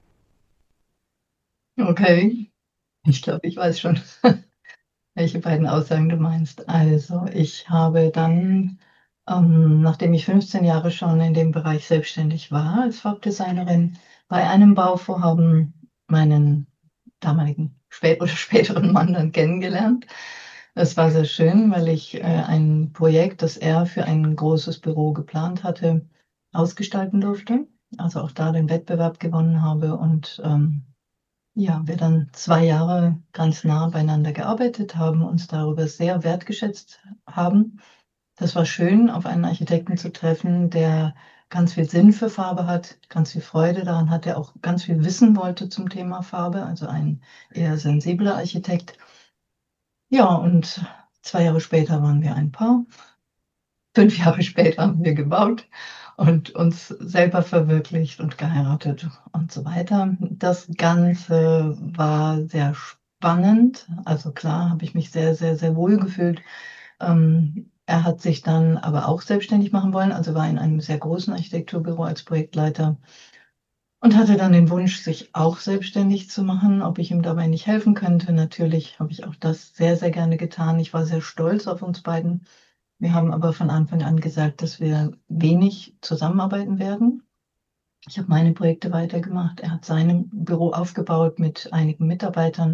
Okay, ich glaube, ich weiß schon, welche beiden Aussagen du meinst. Also, ich habe dann, ähm, nachdem ich fünfzehn Jahre schon in dem Bereich selbstständig war als Farbdesignerin, bei einem Bauvorhaben meinen damaligen spät oder späteren Mann dann kennengelernt. Es war sehr schön, weil ich äh, ein Projekt, das er für ein großes Büro geplant hatte, ausgestalten durfte. Also auch da den Wettbewerb gewonnen habe und ähm, ja, wir dann zwei Jahre ganz nah beieinander gearbeitet haben, uns darüber sehr wertgeschätzt haben. Das war schön, auf einen Architekten zu treffen, der ganz viel Sinn für Farbe hat, ganz viel Freude daran hat, der auch ganz viel wissen wollte zum Thema Farbe, also ein eher sensibler Architekt. Ja, und zwei Jahre später waren wir ein Paar. Fünf Jahre später haben wir gebaut und uns selber verwirklicht und geheiratet und so weiter. Das Ganze war sehr spannend. Also klar, habe ich mich sehr, sehr, sehr wohl gefühlt. Ähm, er hat sich dann aber auch selbstständig machen wollen, also war in einem sehr großen Architekturbüro als Projektleiter und hatte dann den Wunsch, sich auch selbstständig zu machen, ob ich ihm dabei nicht helfen könnte. Natürlich habe ich auch das sehr, sehr gerne getan. Ich war sehr stolz auf uns beiden. Wir haben aber von Anfang an gesagt, dass wir wenig zusammenarbeiten werden. Ich habe meine Projekte weitergemacht. Er hat sein Büro aufgebaut mit einigen Mitarbeitern.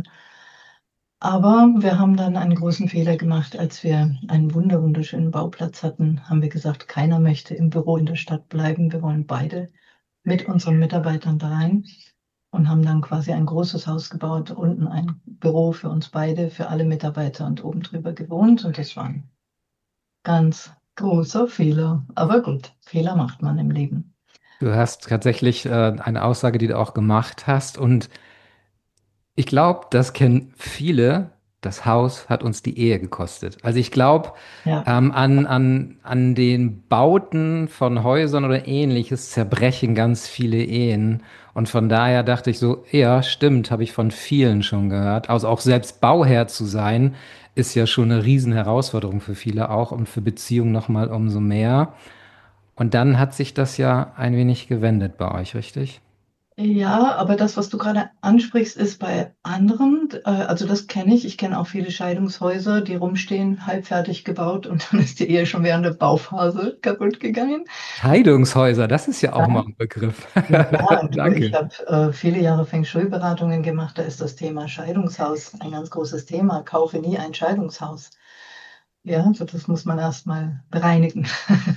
Aber wir haben dann einen großen Fehler gemacht, als wir einen wunder wunderschönen Bauplatz hatten, haben wir gesagt, keiner möchte im Büro in der Stadt bleiben. Wir wollen beide mit unseren Mitarbeitern da rein und haben dann quasi ein großes Haus gebaut, unten ein Büro für uns beide, für alle Mitarbeiter und oben drüber gewohnt. Und das war ein ganz großer Fehler. Aber gut, Fehler macht man im Leben. Du hast tatsächlich äh, eine Aussage, die du auch gemacht hast. Und ich glaube, das kennen viele. Das Haus hat uns die Ehe gekostet. Also ich glaube, Ja, ähm, an, an, an den Bauten von Häusern oder ähnliches zerbrechen ganz viele Ehen. Und von daher dachte ich so, ja, stimmt, habe ich von vielen schon gehört. Also auch selbst Bauherr zu sein, ist ja schon eine Riesenherausforderung für viele auch und für Beziehungen nochmal umso mehr. Und dann hat sich das ja ein wenig gewendet bei euch, richtig? ja, aber das, was du gerade ansprichst, ist bei anderen, äh, also das kenne ich. Ich kenne auch viele Scheidungshäuser, die rumstehen, halbfertig gebaut und dann ist die Ehe schon während der Bauphase kaputt gegangen. Scheidungshäuser, das ist ja auch mal Ja, ein Begriff. ja klar, du, ich Danke. habe äh, viele Jahre Feng Shui-Beratungen gemacht, da ist das Thema Scheidungshaus ein ganz großes Thema. Kaufe nie ein Scheidungshaus. Ja, also das muss man erstmal bereinigen.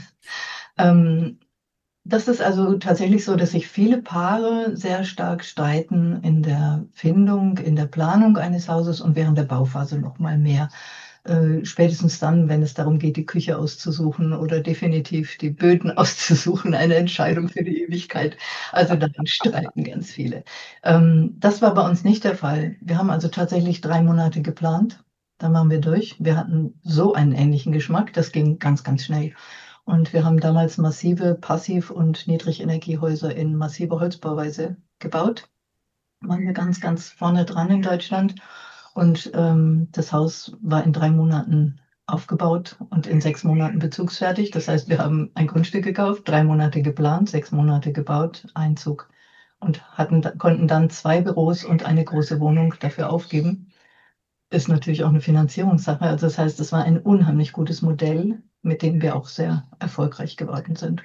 Ähm, Das ist also tatsächlich so, dass sich viele Paare sehr stark streiten in der Findung, in der Planung eines Hauses und während der Bauphase noch mal mehr. Äh, spätestens dann, wenn es darum geht, die Küche auszusuchen oder definitiv die Böden auszusuchen, eine Entscheidung für die Ewigkeit. Also dann streiten ganz viele. Ähm, das war bei uns nicht der Fall. Wir haben also tatsächlich drei Monate geplant. Dann waren wir durch. Wir hatten so einen ähnlichen Geschmack. Das ging ganz, ganz schnell. Und wir haben damals massive Passiv- und Niedrigenergiehäuser in massiver Holzbauweise gebaut. Waren wir ganz, ganz vorne dran in Deutschland. Und ähm, das Haus war in drei Monaten aufgebaut und in sechs Monaten bezugsfertig. Das heißt, wir haben ein Grundstück gekauft, drei Monate geplant, sechs Monate gebaut, Einzug und hatten, konnten dann zwei Büros und eine große Wohnung dafür aufgeben. Ist natürlich auch eine Finanzierungssache. Also das heißt, es war ein unheimlich gutes Modell, mit dem wir auch sehr erfolgreich geworden sind.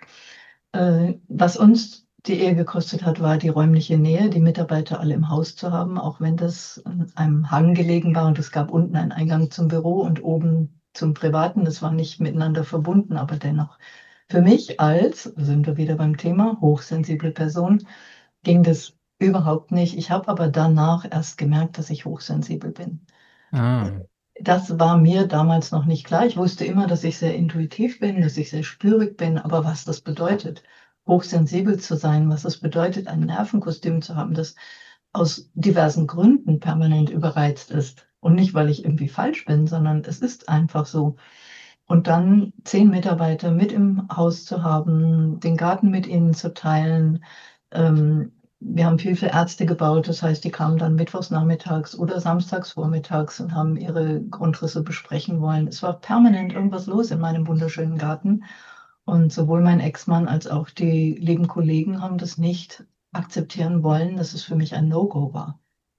Äh, was uns die Ehe gekostet hat, war die räumliche Nähe, die Mitarbeiter alle im Haus zu haben, auch wenn das an einem Hang gelegen war und es gab unten einen Eingang zum Büro und oben zum Privaten. Das war nicht miteinander verbunden, aber dennoch. Für mich als, sind wir wieder beim Thema, hochsensible Person, ging das überhaupt nicht. Ich habe aber danach erst gemerkt, dass ich hochsensibel bin. Ah, Das war mir damals noch nicht klar. Ich wusste immer, dass ich sehr intuitiv bin, dass ich sehr spürig bin, aber was das bedeutet, hochsensibel zu sein, was es bedeutet, ein Nervenkostüm zu haben, das aus diversen Gründen permanent überreizt ist. Und nicht, weil ich irgendwie falsch bin, sondern es ist einfach so. Und dann zehn Mitarbeiter mit im Haus zu haben, den Garten mit ihnen zu teilen. Ähm, wir haben viel für Ärzte gebaut, das heißt, die kamen dann mittwochs nachmittags oder samstags vormittags und haben ihre Grundrisse besprechen wollen. Es war permanent irgendwas los in meinem wunderschönen Garten. Und sowohl mein Ex-Mann als auch die lieben Kollegen haben das nicht akzeptieren wollen, dass es für mich ein No-Go war.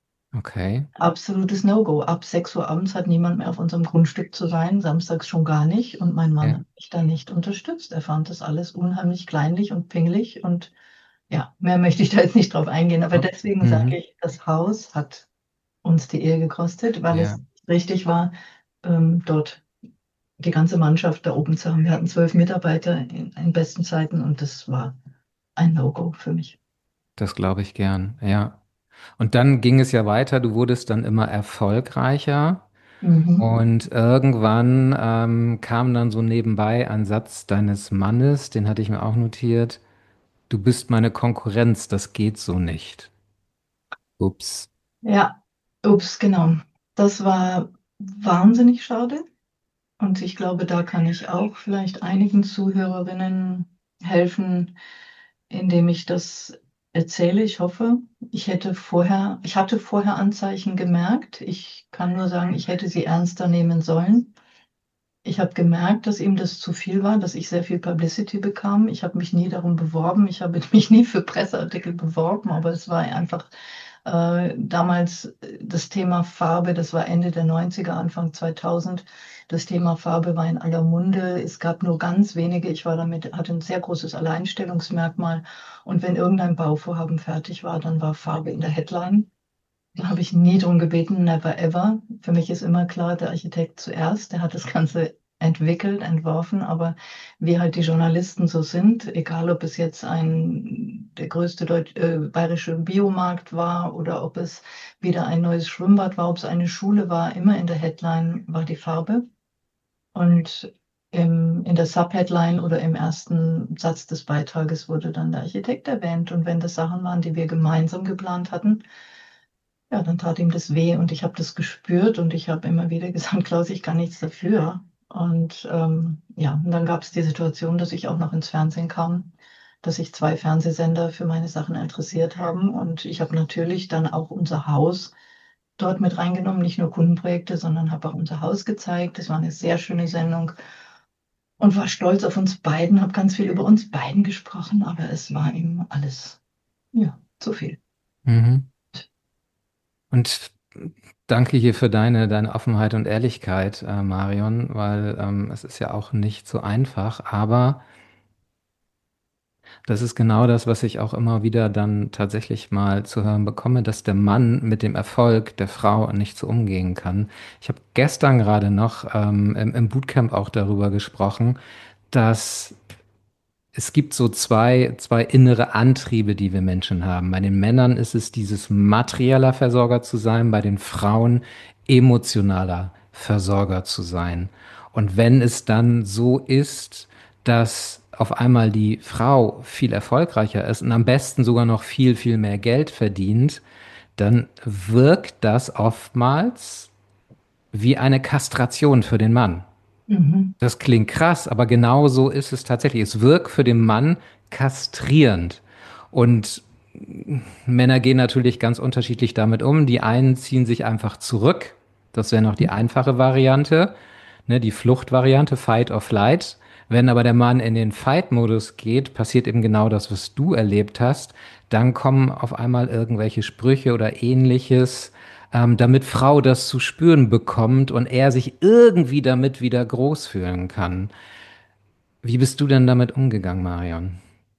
okay. Absolutes No-Go. Ab sechs Uhr abends hat niemand mehr auf unserem Grundstück zu sein, samstags schon gar nicht. Und mein Mann Ja. hat mich da nicht unterstützt. Er fand das alles unheimlich kleinlich und pingelig. Und ja, mehr möchte ich da jetzt nicht drauf eingehen. Aber deswegen sage Mhm. ich, das Haus hat uns die Ehe gekostet, weil Ja, es richtig war, ähm, dort die ganze Mannschaft da oben zu haben. Wir hatten zwölf Mitarbeiter in, in besten Zeiten und das war ein No-Go für mich. das glaube ich gern. Ja. Und dann ging es ja weiter, du wurdest dann immer erfolgreicher Mhm. und irgendwann ähm, kam dann so nebenbei ein Satz deines Mannes, den hatte ich mir auch notiert, du bist meine Konkurrenz, das geht so nicht. Ups. Ja, ups, genau. Das war wahnsinnig schade. Und ich glaube, da kann ich auch vielleicht einigen Zuhörerinnen helfen, indem ich das erzähle. Ich hoffe, ich hätte vorher, ich hatte vorher Anzeichen gemerkt. Ich kann nur sagen, ich hätte sie ernster nehmen sollen. Ich habe gemerkt, dass ihm das zu viel war, dass ich sehr viel Publicity bekam. Ich habe mich nie darum beworben. Ich habe mich nie für Presseartikel beworben, aber es war einfach äh, damals äh, das Thema Farbe, das war Ende der neunziger, Anfang zweitausend. Das Thema Farbe war in aller Munde. Es gab nur ganz wenige. Ich war damit, hatte ein sehr großes Alleinstellungsmerkmal. Und wenn irgendein Bauvorhaben fertig war, dann war Farbe in der Headline. Da habe ich nie drum gebeten, never ever. Für mich ist immer klar, der Architekt zuerst, der hat das Ganze entwickelt, entworfen, aber wie halt die Journalisten so sind, egal ob es jetzt ein, der größte Deut äh, bayerische Biomarkt war oder ob es wieder ein neues Schwimmbad war, ob es eine Schule war, immer in der Headline war die Farbe und im, in der Subheadline oder im ersten Satz des Beitrages wurde dann der Architekt erwähnt und wenn das Sachen waren, die wir gemeinsam geplant hatten, ja, dann tat ihm das weh und ich habe das gespürt und ich habe immer wieder gesagt, Klaus, ich kann nichts dafür. Und ähm, ja, und dann gab es die Situation, dass ich auch noch ins Fernsehen kam, dass sich zwei Fernsehsender für meine Sachen interessiert haben. Und ich habe natürlich dann auch unser Haus dort mit reingenommen, nicht nur Kundenprojekte, sondern habe auch unser Haus gezeigt. Das war eine sehr schöne Sendung und war stolz auf uns beiden, habe ganz viel über uns beiden gesprochen, aber es war ihm alles, ja, zu viel. Mhm. Und danke hier für deine, deine Offenheit und Ehrlichkeit, äh, Marion, weil ähm, es ist ja auch nicht so einfach, aber das ist genau das, was ich auch immer wieder dann tatsächlich mal zu hören bekomme, dass der Mann mit dem Erfolg der Frau nicht so umgehen kann. Ich habe gestern gerade noch ähm, im, im Bootcamp auch darüber gesprochen, dass es gibt so zwei, zwei innere Antriebe, die wir Menschen haben. Bei den Männern ist es dieses materieller Versorger zu sein, bei den Frauen emotionaler Versorger zu sein. Und wenn es dann so ist, dass auf einmal die Frau viel erfolgreicher ist und am besten sogar noch viel, viel mehr Geld verdient, dann wirkt das oftmals wie eine Kastration für den Mann. Mhm. Das klingt krass, aber genau so ist es tatsächlich. Es wirkt für den Mann kastrierend. Und Männer gehen natürlich ganz unterschiedlich damit um. Die einen ziehen sich einfach zurück. Das wäre noch die einfache Variante, ne, die Fluchtvariante, Fight or Flight. Wenn aber der Mann in den Fight-Modus geht, passiert eben genau das, was du erlebt hast. Dann kommen auf einmal irgendwelche Sprüche oder ähnliches, ähm, damit Frau das zu spüren bekommt und er sich irgendwie damit wieder groß fühlen kann. Wie bist du denn damit umgegangen, Marion?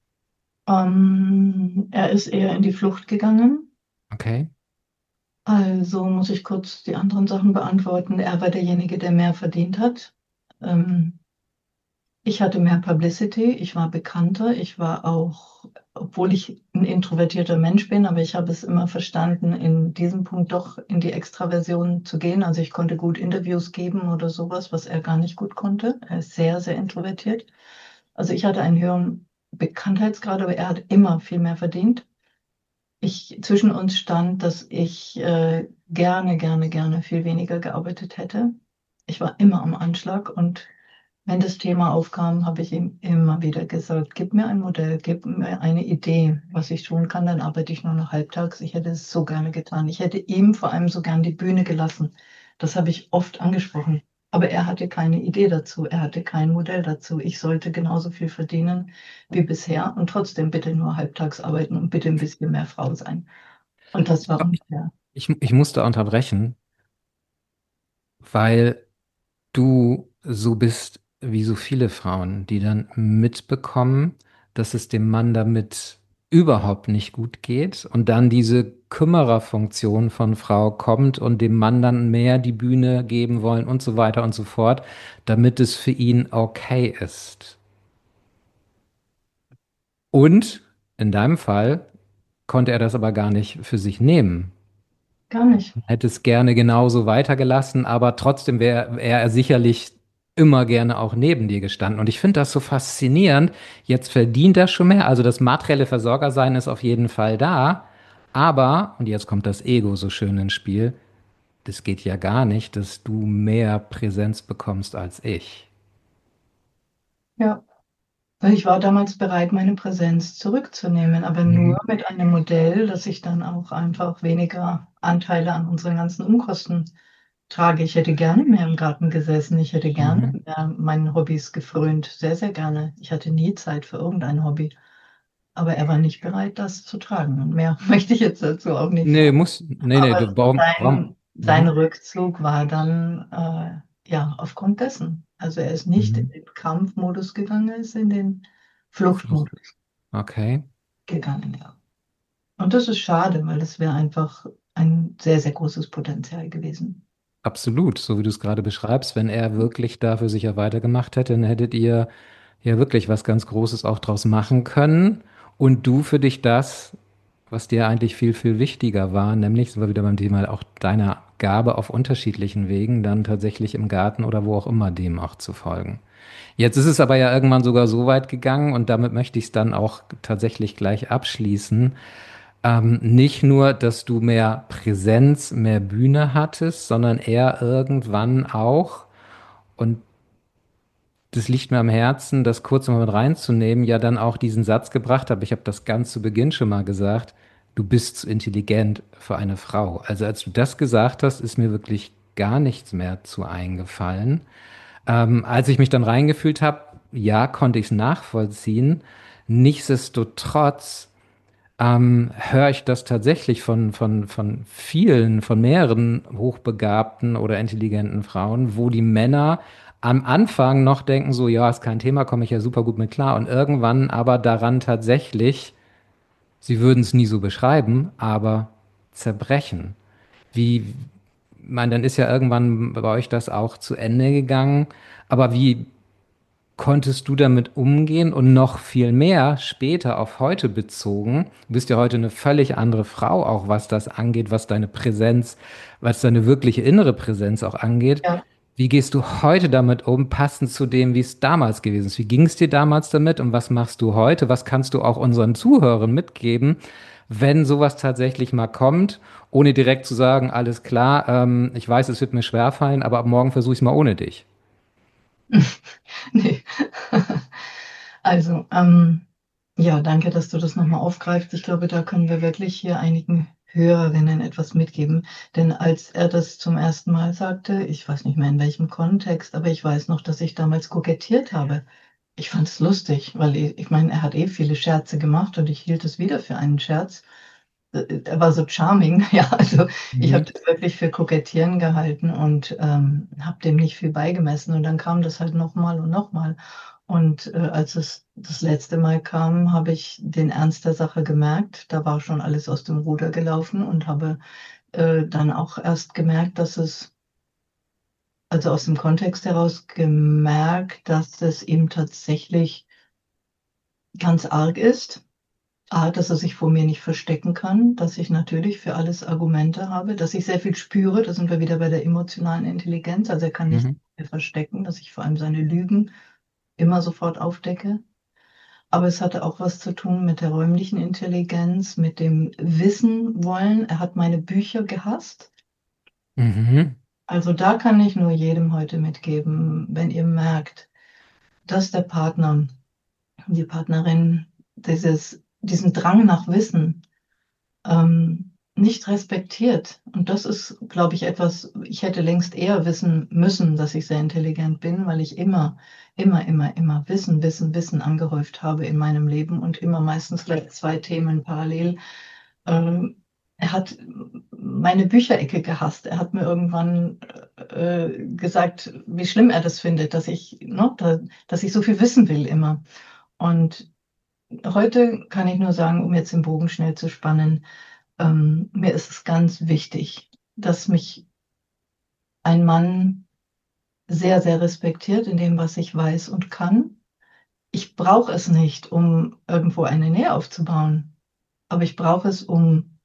Ähm, er ist eher in die Flucht gegangen. Okay. Also muss ich kurz die anderen Sachen beantworten. Er war derjenige, der mehr verdient hat. Ähm, ich hatte mehr Publicity, ich war bekannter, ich war auch, obwohl ich ein introvertierter Mensch bin, aber ich habe es immer verstanden, in diesem Punkt doch in die Extraversion zu gehen. Also ich konnte gut Interviews geben oder sowas, was er gar nicht gut konnte. Er ist sehr, sehr introvertiert. Also ich hatte einen höheren Bekanntheitsgrad, aber er hat immer viel mehr verdient. Ich zwischen uns stand, dass ich äh, gerne, gerne, gerne viel weniger gearbeitet hätte. Ich war immer am Anschlag und wenn das Thema aufkam, habe ich ihm immer wieder gesagt, gib mir ein Modell, gib mir eine Idee, was ich tun kann, dann arbeite ich nur noch halbtags. Ich hätte es so gerne getan. Ich hätte ihm vor allem so gern die Bühne gelassen. Das habe ich oft angesprochen. Aber er hatte keine Idee dazu, er hatte kein Modell dazu. Ich sollte genauso viel verdienen wie bisher und trotzdem bitte nur halbtags arbeiten und bitte ein bisschen mehr Frau sein. Und das war unfair. Ich, ich musste unterbrechen, weil du so bist wie so viele Frauen, die dann mitbekommen, dass es dem Mann damit überhaupt nicht gut geht und dann diese Kümmererfunktion von Frau kommt und dem Mann dann mehr die Bühne geben wollen und so weiter und so fort, damit es für ihn okay ist. Und in deinem Fall konnte er das aber gar nicht für sich nehmen. Gar nicht. Hätte es gerne genauso weitergelassen, aber trotzdem wäre wär er sicherlich immer gerne auch neben dir gestanden. Und ich finde das so faszinierend. Jetzt verdient er schon mehr, also das materielle Versorgersein ist auf jeden Fall da. Aber, und jetzt kommt das Ego so schön ins Spiel, das geht ja gar nicht, dass du mehr Präsenz bekommst als ich. Ja. Weil ich war damals bereit, meine Präsenz zurückzunehmen, aber Mhm. nur mit einem Modell, dass ich dann auch einfach weniger Anteile an unseren ganzen Unkosten trage. Ich hätte gerne mehr im Garten gesessen. Ich hätte gerne Mhm. mehr meinen Hobbys gefrönt. Sehr, sehr gerne. Ich hatte nie Zeit für irgendein Hobby. Aber er war nicht bereit, das zu tragen. Und mehr möchte ich jetzt dazu auch nicht Nee, sagen. muss, nee, nee, Aber du, warum, warum? sein, sein Mhm. Rückzug war dann äh, ja aufgrund dessen. Also er ist nicht in Mhm. den Kampfmodus gegangen, er ist in den Flucht. Fluchtmodus Okay. gegangen, ja. Und das ist schade, weil das wäre einfach ein sehr, sehr großes Potenzial gewesen. Absolut, so wie du es gerade beschreibst, wenn er wirklich dafür sicher weitergemacht hätte, dann hättet ihr ja wirklich was ganz Großes auch draus machen können. Und du für dich das, was dir eigentlich viel, viel wichtiger war, nämlich, sind wir wieder beim Thema auch deiner Gabe auf unterschiedlichen Wegen, dann tatsächlich im Garten oder wo auch immer dem auch zu folgen. Jetzt ist es aber ja irgendwann sogar so weit gegangen und damit möchte ich es dann auch tatsächlich gleich abschließen. Ähm, nicht nur, dass du mehr Präsenz, mehr Bühne hattest, sondern er irgendwann auch, und das liegt mir am Herzen, das kurz mal mit reinzunehmen, ja dann auch diesen Satz gebracht habe. Ich habe das ganz zu Beginn schon mal gesagt, du bist zu intelligent für eine Frau. Also als du das gesagt hast, ist mir wirklich gar nichts mehr zu eingefallen. Ähm, als ich mich dann reingefühlt habe, ja, konnte ich es nachvollziehen. Nichtsdestotrotz ähm, höre ich das tatsächlich von, von, von vielen, von mehreren hochbegabten oder intelligenten Frauen, wo die Männer am Anfang noch denken, so, ja, ist kein Thema, komme ich ja super gut mit klar. Und irgendwann aber daran tatsächlich, sie würden es nie so beschreiben, aber zerbrechen. Wie, ich meine, dann ist ja irgendwann bei euch das auch zu Ende gegangen. Aber wie konntest du damit umgehen und noch viel mehr später auf heute bezogen? Du bist ja heute eine völlig andere Frau, auch was das angeht, was deine Präsenz, was deine wirkliche innere Präsenz auch angeht. Ja. Wie gehst du heute damit um, passend zu dem, wie es damals gewesen ist? Wie ging es dir damals damit und was machst du heute? Was kannst du auch unseren Zuhörern mitgeben, wenn sowas tatsächlich mal kommt, ohne direkt zu sagen, alles klar, ähm, ich weiß, es wird mir schwerfallen, aber ab morgen versuche ich es mal ohne dich. Nee. Also, ähm, ja, danke, dass du das nochmal aufgreifst. Ich glaube, da können wir wirklich hier einigen Hörerinnen etwas mitgeben. Denn als er das zum ersten Mal sagte, ich weiß nicht mehr in welchem Kontext, aber ich weiß noch, dass ich damals kokettiert habe. Ich fand es lustig, weil ich, ich meine, er hat eh viele Scherze gemacht und ich hielt es wieder für einen Scherz. Äh, Er war so charming, ja, also ich habe Mhm. das wirklich für Kokettieren gehalten und ähm, habe dem nicht viel beigemessen. Und dann kam das halt nochmal und nochmal. Und äh, als es das letzte Mal kam, habe ich den Ernst der Sache gemerkt. Da war schon alles aus dem Ruder gelaufen und habe äh, dann auch erst gemerkt, dass es, also aus dem Kontext heraus gemerkt, dass es ihm tatsächlich ganz arg ist. A, dass er sich vor mir nicht verstecken kann, dass ich natürlich für alles Argumente habe, dass ich sehr viel spüre, da sind wir wieder bei der emotionalen Intelligenz, also er kann nichts Mhm. mehr verstecken, dass ich vor allem seine Lügen immer sofort aufdecke. Aber es hatte auch was zu tun mit der räumlichen Intelligenz, mit dem Wissen wollen. Er hat meine Bücher gehasst. Mhm. Also da kann ich nur jedem heute mitgeben, wenn ihr merkt, dass der Partner, die Partnerin dieses, diesen Drang nach Wissen ähm, nicht respektiert. Und das ist, glaube ich, etwas, ich hätte längst eher wissen müssen, dass ich sehr intelligent bin, weil ich immer, immer, immer, immer Wissen, Wissen, Wissen angehäuft habe in meinem Leben und immer meistens gleich zwei Themen parallel. Ähm, Er hat meine Bücherecke gehasst. Er hat mir irgendwann äh, gesagt, wie schlimm er das findet, dass ich, ne, da, dass ich so viel wissen will immer. Und heute kann ich nur sagen, um jetzt den Bogen schnell zu spannen, ähm, mir ist es ganz wichtig, dass mich ein Mann sehr, sehr respektiert in dem, was ich weiß und kann. Ich brauche es nicht, um irgendwo eine Nähe aufzubauen. aber ich brauche es, um,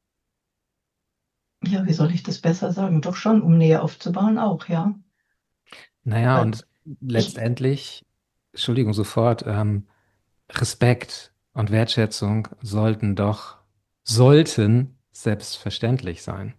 ja, wie soll ich das besser sagen? Doch schon, um Nähe aufzubauen auch, ja. Naja, Weil und ich, letztendlich, Entschuldigung, sofort, ähm, Respekt und Wertschätzung sollten doch, sollten selbstverständlich sein.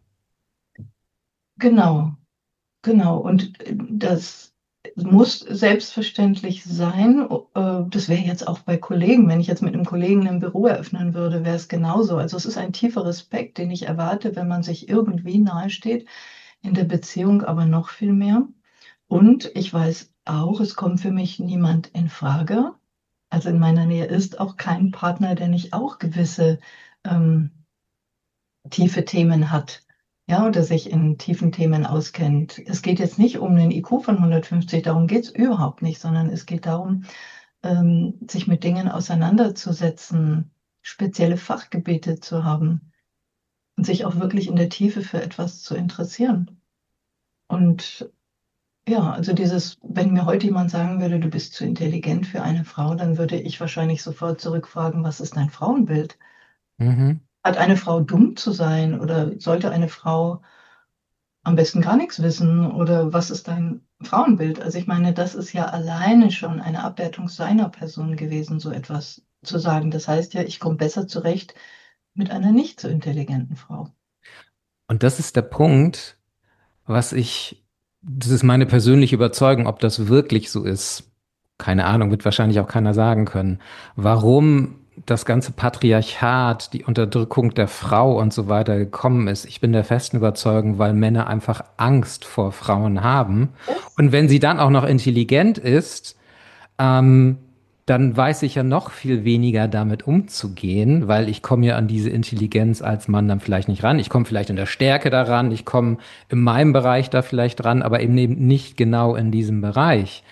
genau, genau. Und äh, das muss selbstverständlich sein. Äh, Das wäre jetzt auch bei Kollegen. Wenn ich jetzt mit einem Kollegen ein Büro eröffnen würde, wäre es genauso. Also es ist ein tiefer Respekt, den ich erwarte, wenn man sich irgendwie nahesteht, in der Beziehung aber noch viel mehr. Und ich weiß auch, es kommt für mich niemand in Frage. Also in meiner Nähe ist auch kein Partner, der nicht auch gewisse ähm, tiefe Themen hat, ja, oder sich in tiefen Themen auskennt. Es geht jetzt nicht um einen I Q von hundertfünfzig, darum geht es überhaupt nicht, sondern es geht darum, ähm, sich mit Dingen auseinanderzusetzen, spezielle Fachgebiete zu haben und sich auch wirklich in der Tiefe für etwas zu interessieren. Und ja, also dieses, wenn mir heute jemand sagen würde, du bist zu intelligent für eine Frau, dann würde ich wahrscheinlich sofort zurückfragen, was ist dein Frauenbild? Mhm. Hat eine Frau dumm zu sein oder sollte eine Frau am besten gar nichts wissen oder was ist dein Frauenbild? Also ich meine, das ist ja alleine schon eine Abwertung seiner Person gewesen, so etwas zu sagen. Das heißt ja, ich komme besser zurecht mit einer nicht so intelligenten Frau. Und das ist der Punkt, was ich, das ist meine persönliche Überzeugung, ob das wirklich so ist. Keine Ahnung, wird wahrscheinlich auch keiner sagen können. Warum das ganze Patriarchat, die Unterdrückung der Frau und so weiter gekommen ist. Ich bin der festen Überzeugung, weil Männer einfach Angst vor Frauen haben. Das, Und wenn sie dann auch noch intelligent ist, ähm, dann weiß ich ja noch viel weniger damit umzugehen, weil ich komme ja an diese Intelligenz als Mann dann vielleicht nicht ran. Ich komme vielleicht in der Stärke daran, ich komme in meinem Bereich da vielleicht dran, aber eben eben nicht genau in diesem Bereich.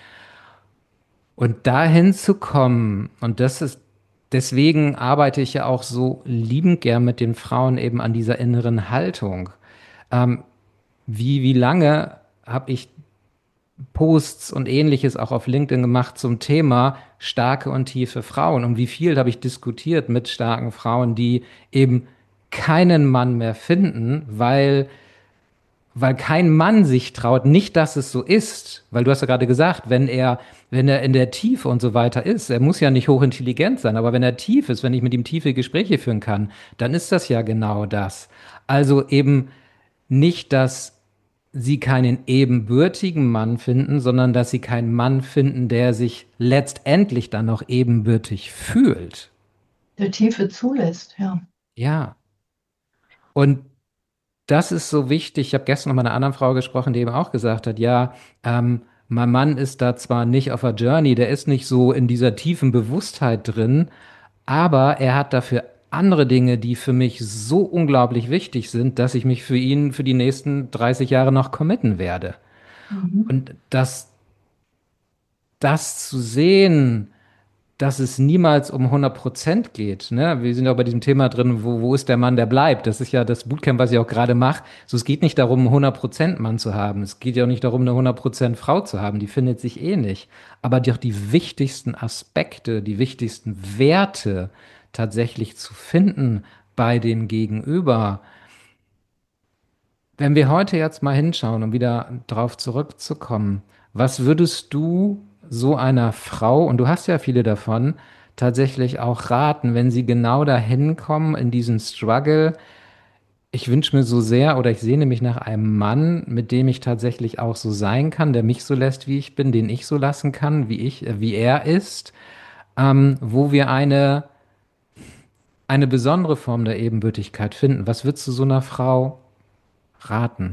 Und dahin zu kommen, und das ist, deswegen arbeite ich ja auch so liebend gern mit den Frauen eben an dieser inneren Haltung. Ähm, wie, wie lange habe ich Posts und ähnliches auch auf LinkedIn gemacht zum Thema starke und tiefe Frauen. Und wie viel habe ich diskutiert mit starken Frauen, die eben keinen Mann mehr finden, weil, weil kein Mann sich traut, nicht, dass es so ist, weil du hast ja gerade gesagt, wenn er, wenn er in der Tiefe und so weiter ist, er muss ja nicht hochintelligent sein, aber wenn er tief ist, wenn ich mit ihm tiefe Gespräche führen kann, dann ist das ja genau das. Also eben nicht, dass sie keinen ebenbürtigen Mann finden, sondern dass sie keinen Mann finden, der sich letztendlich dann noch ebenbürtig fühlt. der Tiefe zulässt, ja. Ja. Und das ist so wichtig. Ich habe gestern noch mit einer anderen Frau gesprochen, die eben auch gesagt hat, ja, ähm, mein Mann ist da zwar nicht auf der Journey, der ist nicht so in dieser tiefen Bewusstheit drin, aber er hat dafür andere Dinge, die für mich so unglaublich wichtig sind, dass ich mich für ihn für die nächsten dreißig Jahre noch committen werde. Mhm. Und das, das zu sehen, dass es niemals um hundert Prozent geht. Ne? Wir sind ja auch bei diesem Thema drin, wo, wo ist der Mann, der bleibt? Das ist ja das Bootcamp, was ich auch gerade mache. So, es geht nicht darum, einen hundert Prozent Mann zu haben. Es geht ja auch nicht darum, eine hundert Prozent Frau zu haben. Die findet sich eh nicht. Aber doch die wichtigsten Aspekte, die wichtigsten Werte tatsächlich zu finden bei dem Gegenüber. Wenn wir heute jetzt mal hinschauen, um wieder drauf zurückzukommen, was würdest du so einer Frau, und du hast ja viele davon, tatsächlich auch raten, wenn sie genau dahin kommen in diesen Struggle? Ich wünsche mir so sehr oder ich sehne mich nach einem Mann, mit dem ich tatsächlich auch so sein kann, der mich so lässt, wie ich bin, den ich so lassen kann, wie ich, äh, wie er ist, ähm, wo wir eine, eine besondere Form der Ebenbürtigkeit finden. Was würdest du so einer Frau raten?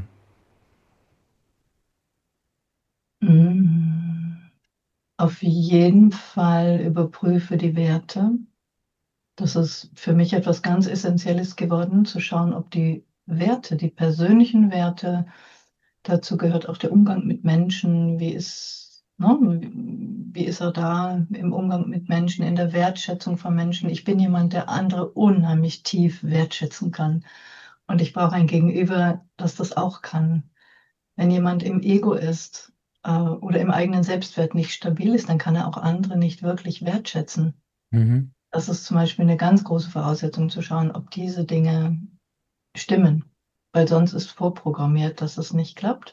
Mhm. Auf jeden Fall überprüfe die Werte. Das ist für mich etwas ganz Essentielles geworden, zu schauen, ob die Werte, die persönlichen Werte, dazu gehört auch der Umgang mit Menschen, wie ist, ne, wie ist er da im Umgang mit Menschen, in der Wertschätzung von Menschen. Ich bin jemand, der andere unheimlich tief wertschätzen kann. Und ich brauche ein Gegenüber, das das auch kann. Wenn jemand im Ego ist, äh, oder im eigenen Selbstwert nicht stabil ist, dann kann er auch andere nicht wirklich wertschätzen. Mhm. Das ist zum Beispiel eine ganz große Voraussetzung zu schauen, ob diese Dinge stimmen, weil sonst ist vorprogrammiert, dass es nicht klappt.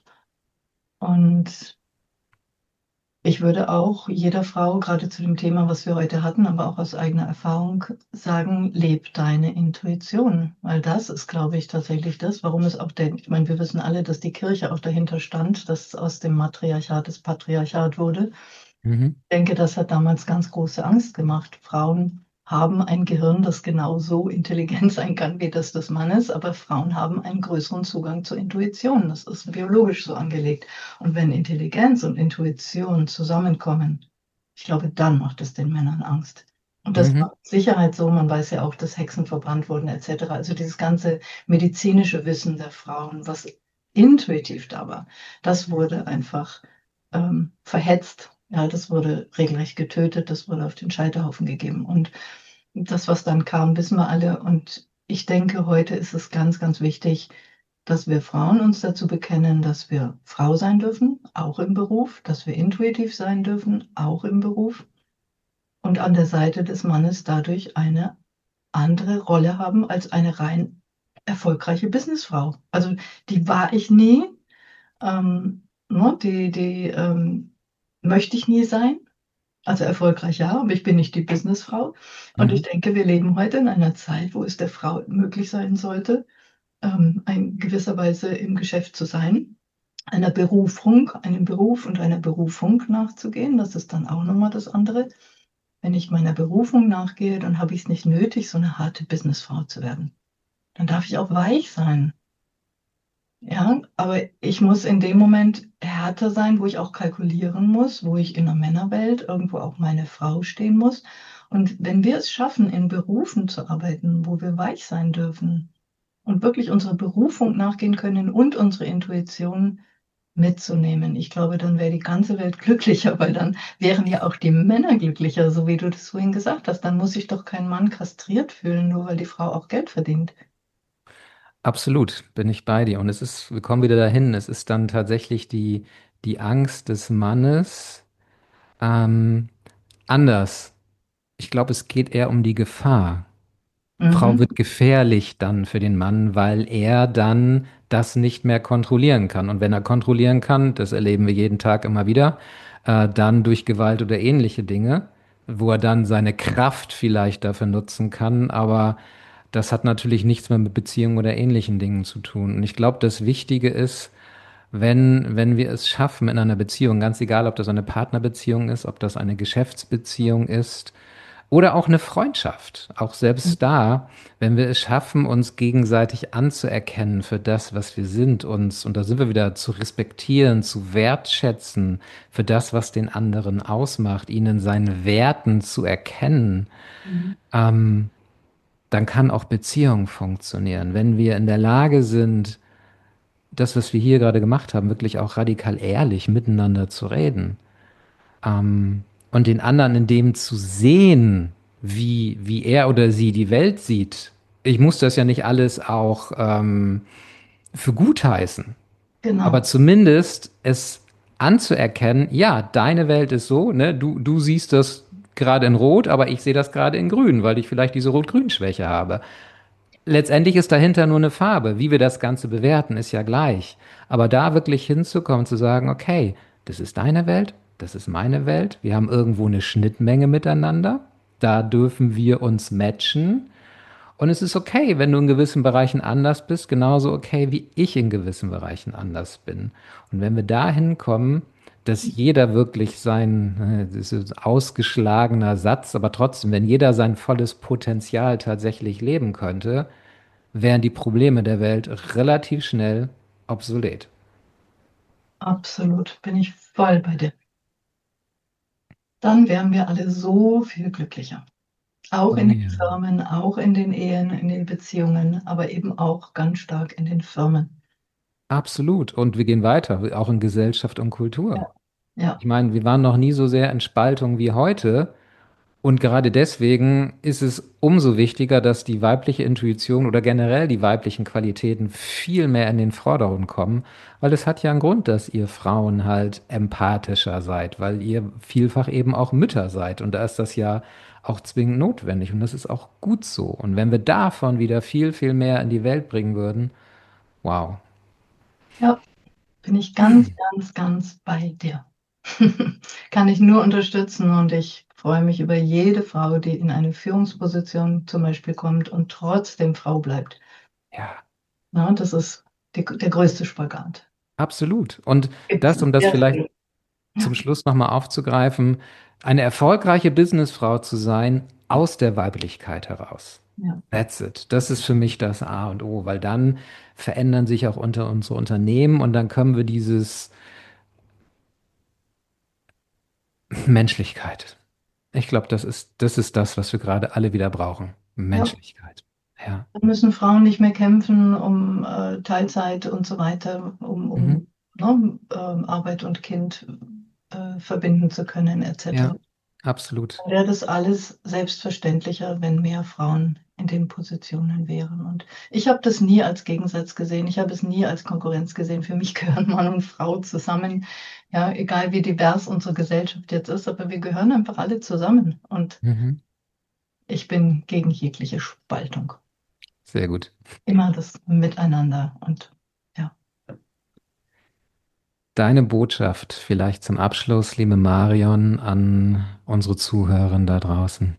Und ich würde auch jeder Frau, gerade zu dem Thema, was wir heute hatten, aber auch aus eigener Erfahrung sagen, leb deine Intuition. Weil das ist, glaube ich, tatsächlich das, warum es auch der, ich meine, wir wissen alle, dass die Kirche auch dahinter stand, dass es aus dem Matriarchat das Patriarchat wurde. Mhm. Ich denke, das hat damals ganz große Angst gemacht. Frauen haben ein Gehirn, das genauso intelligent sein kann wie das des Mannes, aber Frauen haben einen größeren Zugang zur Intuition. Das ist biologisch so angelegt. Und wenn Intelligenz und Intuition zusammenkommen, ich glaube, dann macht es den Männern Angst. Und das war Mhm. mit Sicherheit so. Man weiß ja auch, dass Hexen verbrannt wurden, et cetera. Also dieses ganze medizinische Wissen der Frauen, was intuitiv da war, das wurde einfach ähm, verhetzt. Ja, das wurde regelrecht getötet, das wurde auf den Scheiterhaufen gegeben. Und das, was dann kam, wissen wir alle. Und ich denke, heute ist es ganz, ganz wichtig, dass wir Frauen uns dazu bekennen, dass wir Frau sein dürfen, auch im Beruf, dass wir intuitiv sein dürfen, auch im Beruf. Und an der Seite des Mannes dadurch eine andere Rolle haben als eine rein erfolgreiche Businessfrau. Also die war ich nie. Ähm, ne, die die ähm, möchte ich nie sein. Also erfolgreich ja, aber ich bin nicht die Businessfrau. Und ich Mhm. denke, wir leben heute in einer Zeit, wo es der Frau möglich sein sollte, ähm, in gewisser Weise im Geschäft zu sein, einer Berufung, einem Beruf und einer Berufung nachzugehen. Das ist dann auch nochmal das andere. Wenn ich meiner Berufung nachgehe, dann habe ich es nicht nötig, so eine harte Businessfrau zu werden. Dann darf ich auch weich sein. Ja, aber ich muss in dem Moment härter sein, wo ich auch kalkulieren muss, wo ich in der Männerwelt irgendwo auch meine Frau stehen muss. Und wenn wir es schaffen, in Berufen zu arbeiten, wo wir weich sein dürfen und wirklich unserer Berufung nachgehen können und unsere Intuition mitzunehmen, ich glaube, dann wäre die ganze Welt glücklicher, weil dann wären ja auch die Männer glücklicher, so wie du das vorhin gesagt hast. Dann muss sich doch kein Mann kastriert fühlen, nur weil die Frau auch Geld verdient. Absolut, bin ich bei dir. Und es ist, wir kommen wieder dahin, es ist dann tatsächlich die, die Angst des Mannes, ähm, anders. Ich glaube, es geht eher um die Gefahr. Frau Mhm. wird gefährlich dann für den Mann, weil er dann das nicht mehr kontrollieren kann. Und wenn er kontrollieren kann, das erleben wir jeden Tag immer wieder, äh, dann durch Gewalt oder ähnliche Dinge, wo er dann seine Kraft vielleicht dafür nutzen kann. Aber das hat natürlich nichts mehr mit Beziehungen oder ähnlichen Dingen zu tun. Und ich glaube, das Wichtige ist, wenn, wenn wir es schaffen in einer Beziehung, ganz egal, ob das eine Partnerbeziehung ist, ob das eine Geschäftsbeziehung ist, oder auch eine Freundschaft. Auch selbst da, wenn wir es schaffen, uns gegenseitig anzuerkennen für das, was wir sind, uns, und da sind wir wieder zu respektieren, zu wertschätzen für das, was den anderen ausmacht, ihn in seinen Werten zu erkennen, Mhm. ähm, dann kann auch Beziehung funktionieren. Wenn wir in der Lage sind, das, was wir hier gerade gemacht haben, wirklich auch radikal ehrlich miteinander zu reden. Ähm, und den anderen in dem zu sehen, wie, wie er oder sie die Welt sieht. Ich muss das ja nicht alles auch ähm, für gut heißen, aber Genau. zumindest es anzuerkennen, ja, deine Welt ist so, ne? Du, du siehst das gerade in Rot, aber ich sehe das gerade in Grün, weil ich vielleicht diese Rot-Grün-Schwäche habe. Letztendlich ist dahinter nur eine Farbe. Wie wir das Ganze bewerten, ist ja gleich. Aber da wirklich hinzukommen, zu sagen, okay, das ist deine Welt, das ist meine Welt. Wir haben irgendwo eine Schnittmenge miteinander. Da dürfen wir uns matchen. Und es ist okay, wenn du in gewissen Bereichen anders bist, genauso okay, wie ich in gewissen Bereichen anders bin. Und wenn wir dahin kommen, dass jeder wirklich sein, äh, das ist ein ausgeschlagener Satz, aber trotzdem, wenn jeder sein volles Potenzial tatsächlich leben könnte, wären die Probleme der Welt relativ schnell obsolet. Absolut, bin ich voll bei dir. Dann wären wir alle so viel glücklicher. Auch Oh in den ja. Firmen, auch in den Ehen, in den Beziehungen, aber eben auch ganz stark in den Firmen. Absolut. Und wir gehen weiter, auch in Gesellschaft und Kultur. Ja, ja. Ich meine, wir waren noch nie so sehr in Spaltung wie heute. Und gerade deswegen ist es umso wichtiger, dass die weibliche Intuition oder generell die weiblichen Qualitäten viel mehr in den Vordergrund kommen, weil es hat ja einen Grund, dass ihr Frauen halt empathischer seid, weil ihr vielfach eben auch Mütter seid. Und da ist das ja auch zwingend notwendig und das ist auch gut so. Und wenn wir davon wieder viel, viel mehr in die Welt bringen würden, wow. Ja, bin ich ganz, ganz, ganz bei dir. Kann ich nur unterstützen und ich freue mich über jede Frau, die in eine Führungsposition zum Beispiel kommt und trotzdem Frau bleibt. Ja, Ja, das ist die, der größte Spagat. absolut. Und Gibt's das, noch um das sehr vielleicht viel. Ja, zum Schluss nochmal aufzugreifen, eine erfolgreiche Businessfrau zu sein aus der Weiblichkeit heraus. ja. That's it. Das ist für mich das A und O, weil dann verändern sich auch unter unsere Unternehmen und dann können wir dieses Menschlichkeit. Ich glaube, das ist, das ist das, was wir gerade alle wieder brauchen. Ja. Menschlichkeit. Ja. Da müssen Frauen nicht mehr kämpfen um äh, Teilzeit und so weiter, um, Mhm. um ne, ähm, Arbeit und Kind äh, verbinden zu können, et cetera. Ja, absolut. Wäre das alles selbstverständlicher, wenn mehr Frauen in den Positionen wären. Und ich habe das nie als Gegensatz gesehen. Ich habe es nie als Konkurrenz gesehen. Für mich gehören Mann und Frau zusammen. Ja, egal wie divers unsere Gesellschaft jetzt ist, aber wir gehören einfach alle zusammen. Und Mhm. ich bin gegen jegliche Spaltung. Sehr gut. Immer das Miteinander und ja. Deine Botschaft vielleicht zum Abschluss, liebe Marion, an unsere Zuhörer da draußen.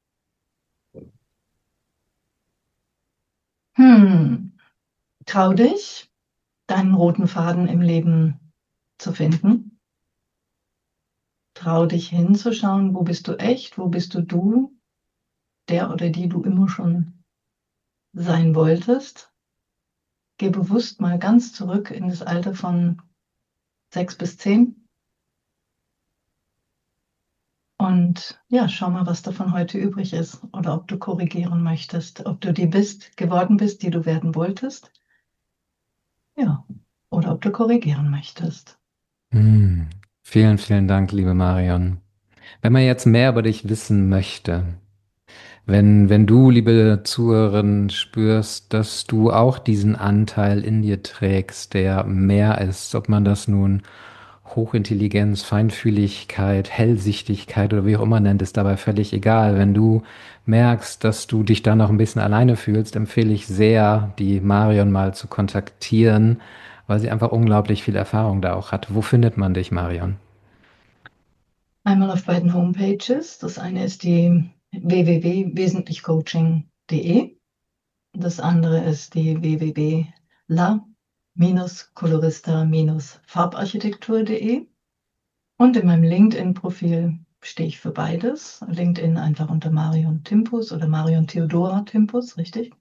Hm, trau dich, deinen roten Faden im Leben zu finden. Trau dich hinzuschauen, wo bist du echt, wo bist du du, der oder die du immer schon sein wolltest. Geh bewusst mal ganz zurück in das Alter von sechs bis zehn und ja, schau mal, was davon heute übrig ist oder ob du korrigieren möchtest, ob du die bist, geworden bist, die du werden wolltest. Ja, oder ob du korrigieren möchtest. Hm. Vielen, vielen Dank, liebe Marion. Wenn man jetzt mehr über dich wissen möchte, wenn, wenn du, liebe Zuhörerin, spürst, dass du auch diesen Anteil in dir trägst, der mehr ist, ob man das nun Hochintelligenz, Feinfühligkeit, Hellsichtigkeit oder wie auch immer nennt, ist dabei völlig egal. Wenn du merkst, dass du dich da noch ein bisschen alleine fühlst, empfehle ich sehr, die Marion mal zu kontaktieren, weil sie einfach unglaublich viel Erfahrung da auch hat. Wo findet man dich, Marion? Einmal auf beiden Homepages. Das eine ist die w w w punkt wesentlichcoaching punkt de. Das andere ist die w w w punkt la-colorista-farbarchitektur punkt de. Und in meinem LinkedIn-Profil stehe ich für beides. LinkedIn einfach unter Marion Timpus oder Marion Theodora Timpus, richtig?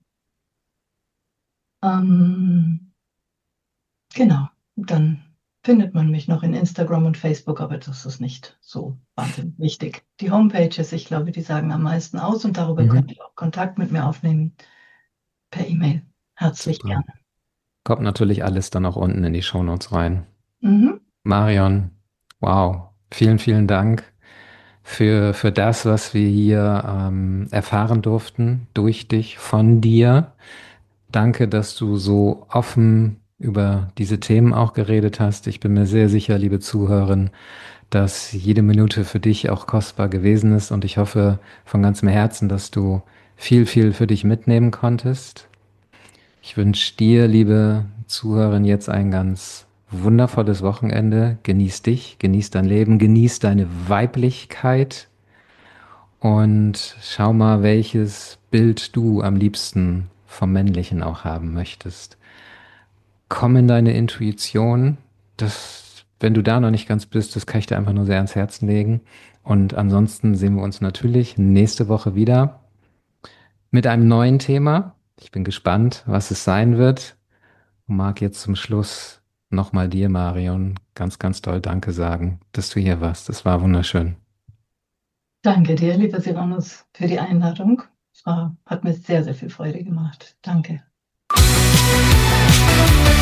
Ähm, genau, dann findet man mich noch in Instagram und Facebook, aber das ist nicht so wahnsinnig wichtig. Die Homepages, ich glaube, die sagen am meisten aus und darüber könnt Mhm. ihr auch Kontakt mit mir aufnehmen per E-Mail. Herzlich Super. gerne. Kommt natürlich alles dann auch unten in die Shownotes rein. Mhm. Marion, wow, vielen, vielen Dank für, für das, was wir hier ähm, erfahren durften, durch dich, von dir. Danke, dass du so offen über diese Themen auch geredet hast. Ich bin mir sehr sicher, liebe Zuhörerin, dass jede Minute für dich auch kostbar gewesen ist und ich hoffe von ganzem Herzen, dass du viel, viel für dich mitnehmen konntest. Ich wünsche dir, liebe Zuhörerin, jetzt ein ganz wundervolles Wochenende. Genieß dich, genieß dein Leben, genieß deine Weiblichkeit und schau mal, welches Bild du am liebsten vom Männlichen auch haben möchtest. Komm in deine Intuition. Das, wenn du da noch nicht ganz bist, das kann ich dir einfach nur sehr ans Herzen legen. Und ansonsten sehen wir uns natürlich nächste Woche wieder mit einem neuen Thema. Ich bin gespannt, was es sein wird. Und mag jetzt zum Schluss nochmal dir, Marion, ganz, ganz doll Danke sagen, dass du hier warst. Das war wunderschön. Danke dir, lieber Siranus, für die Einladung. Es war, hat mir sehr, sehr viel Freude gemacht. Danke.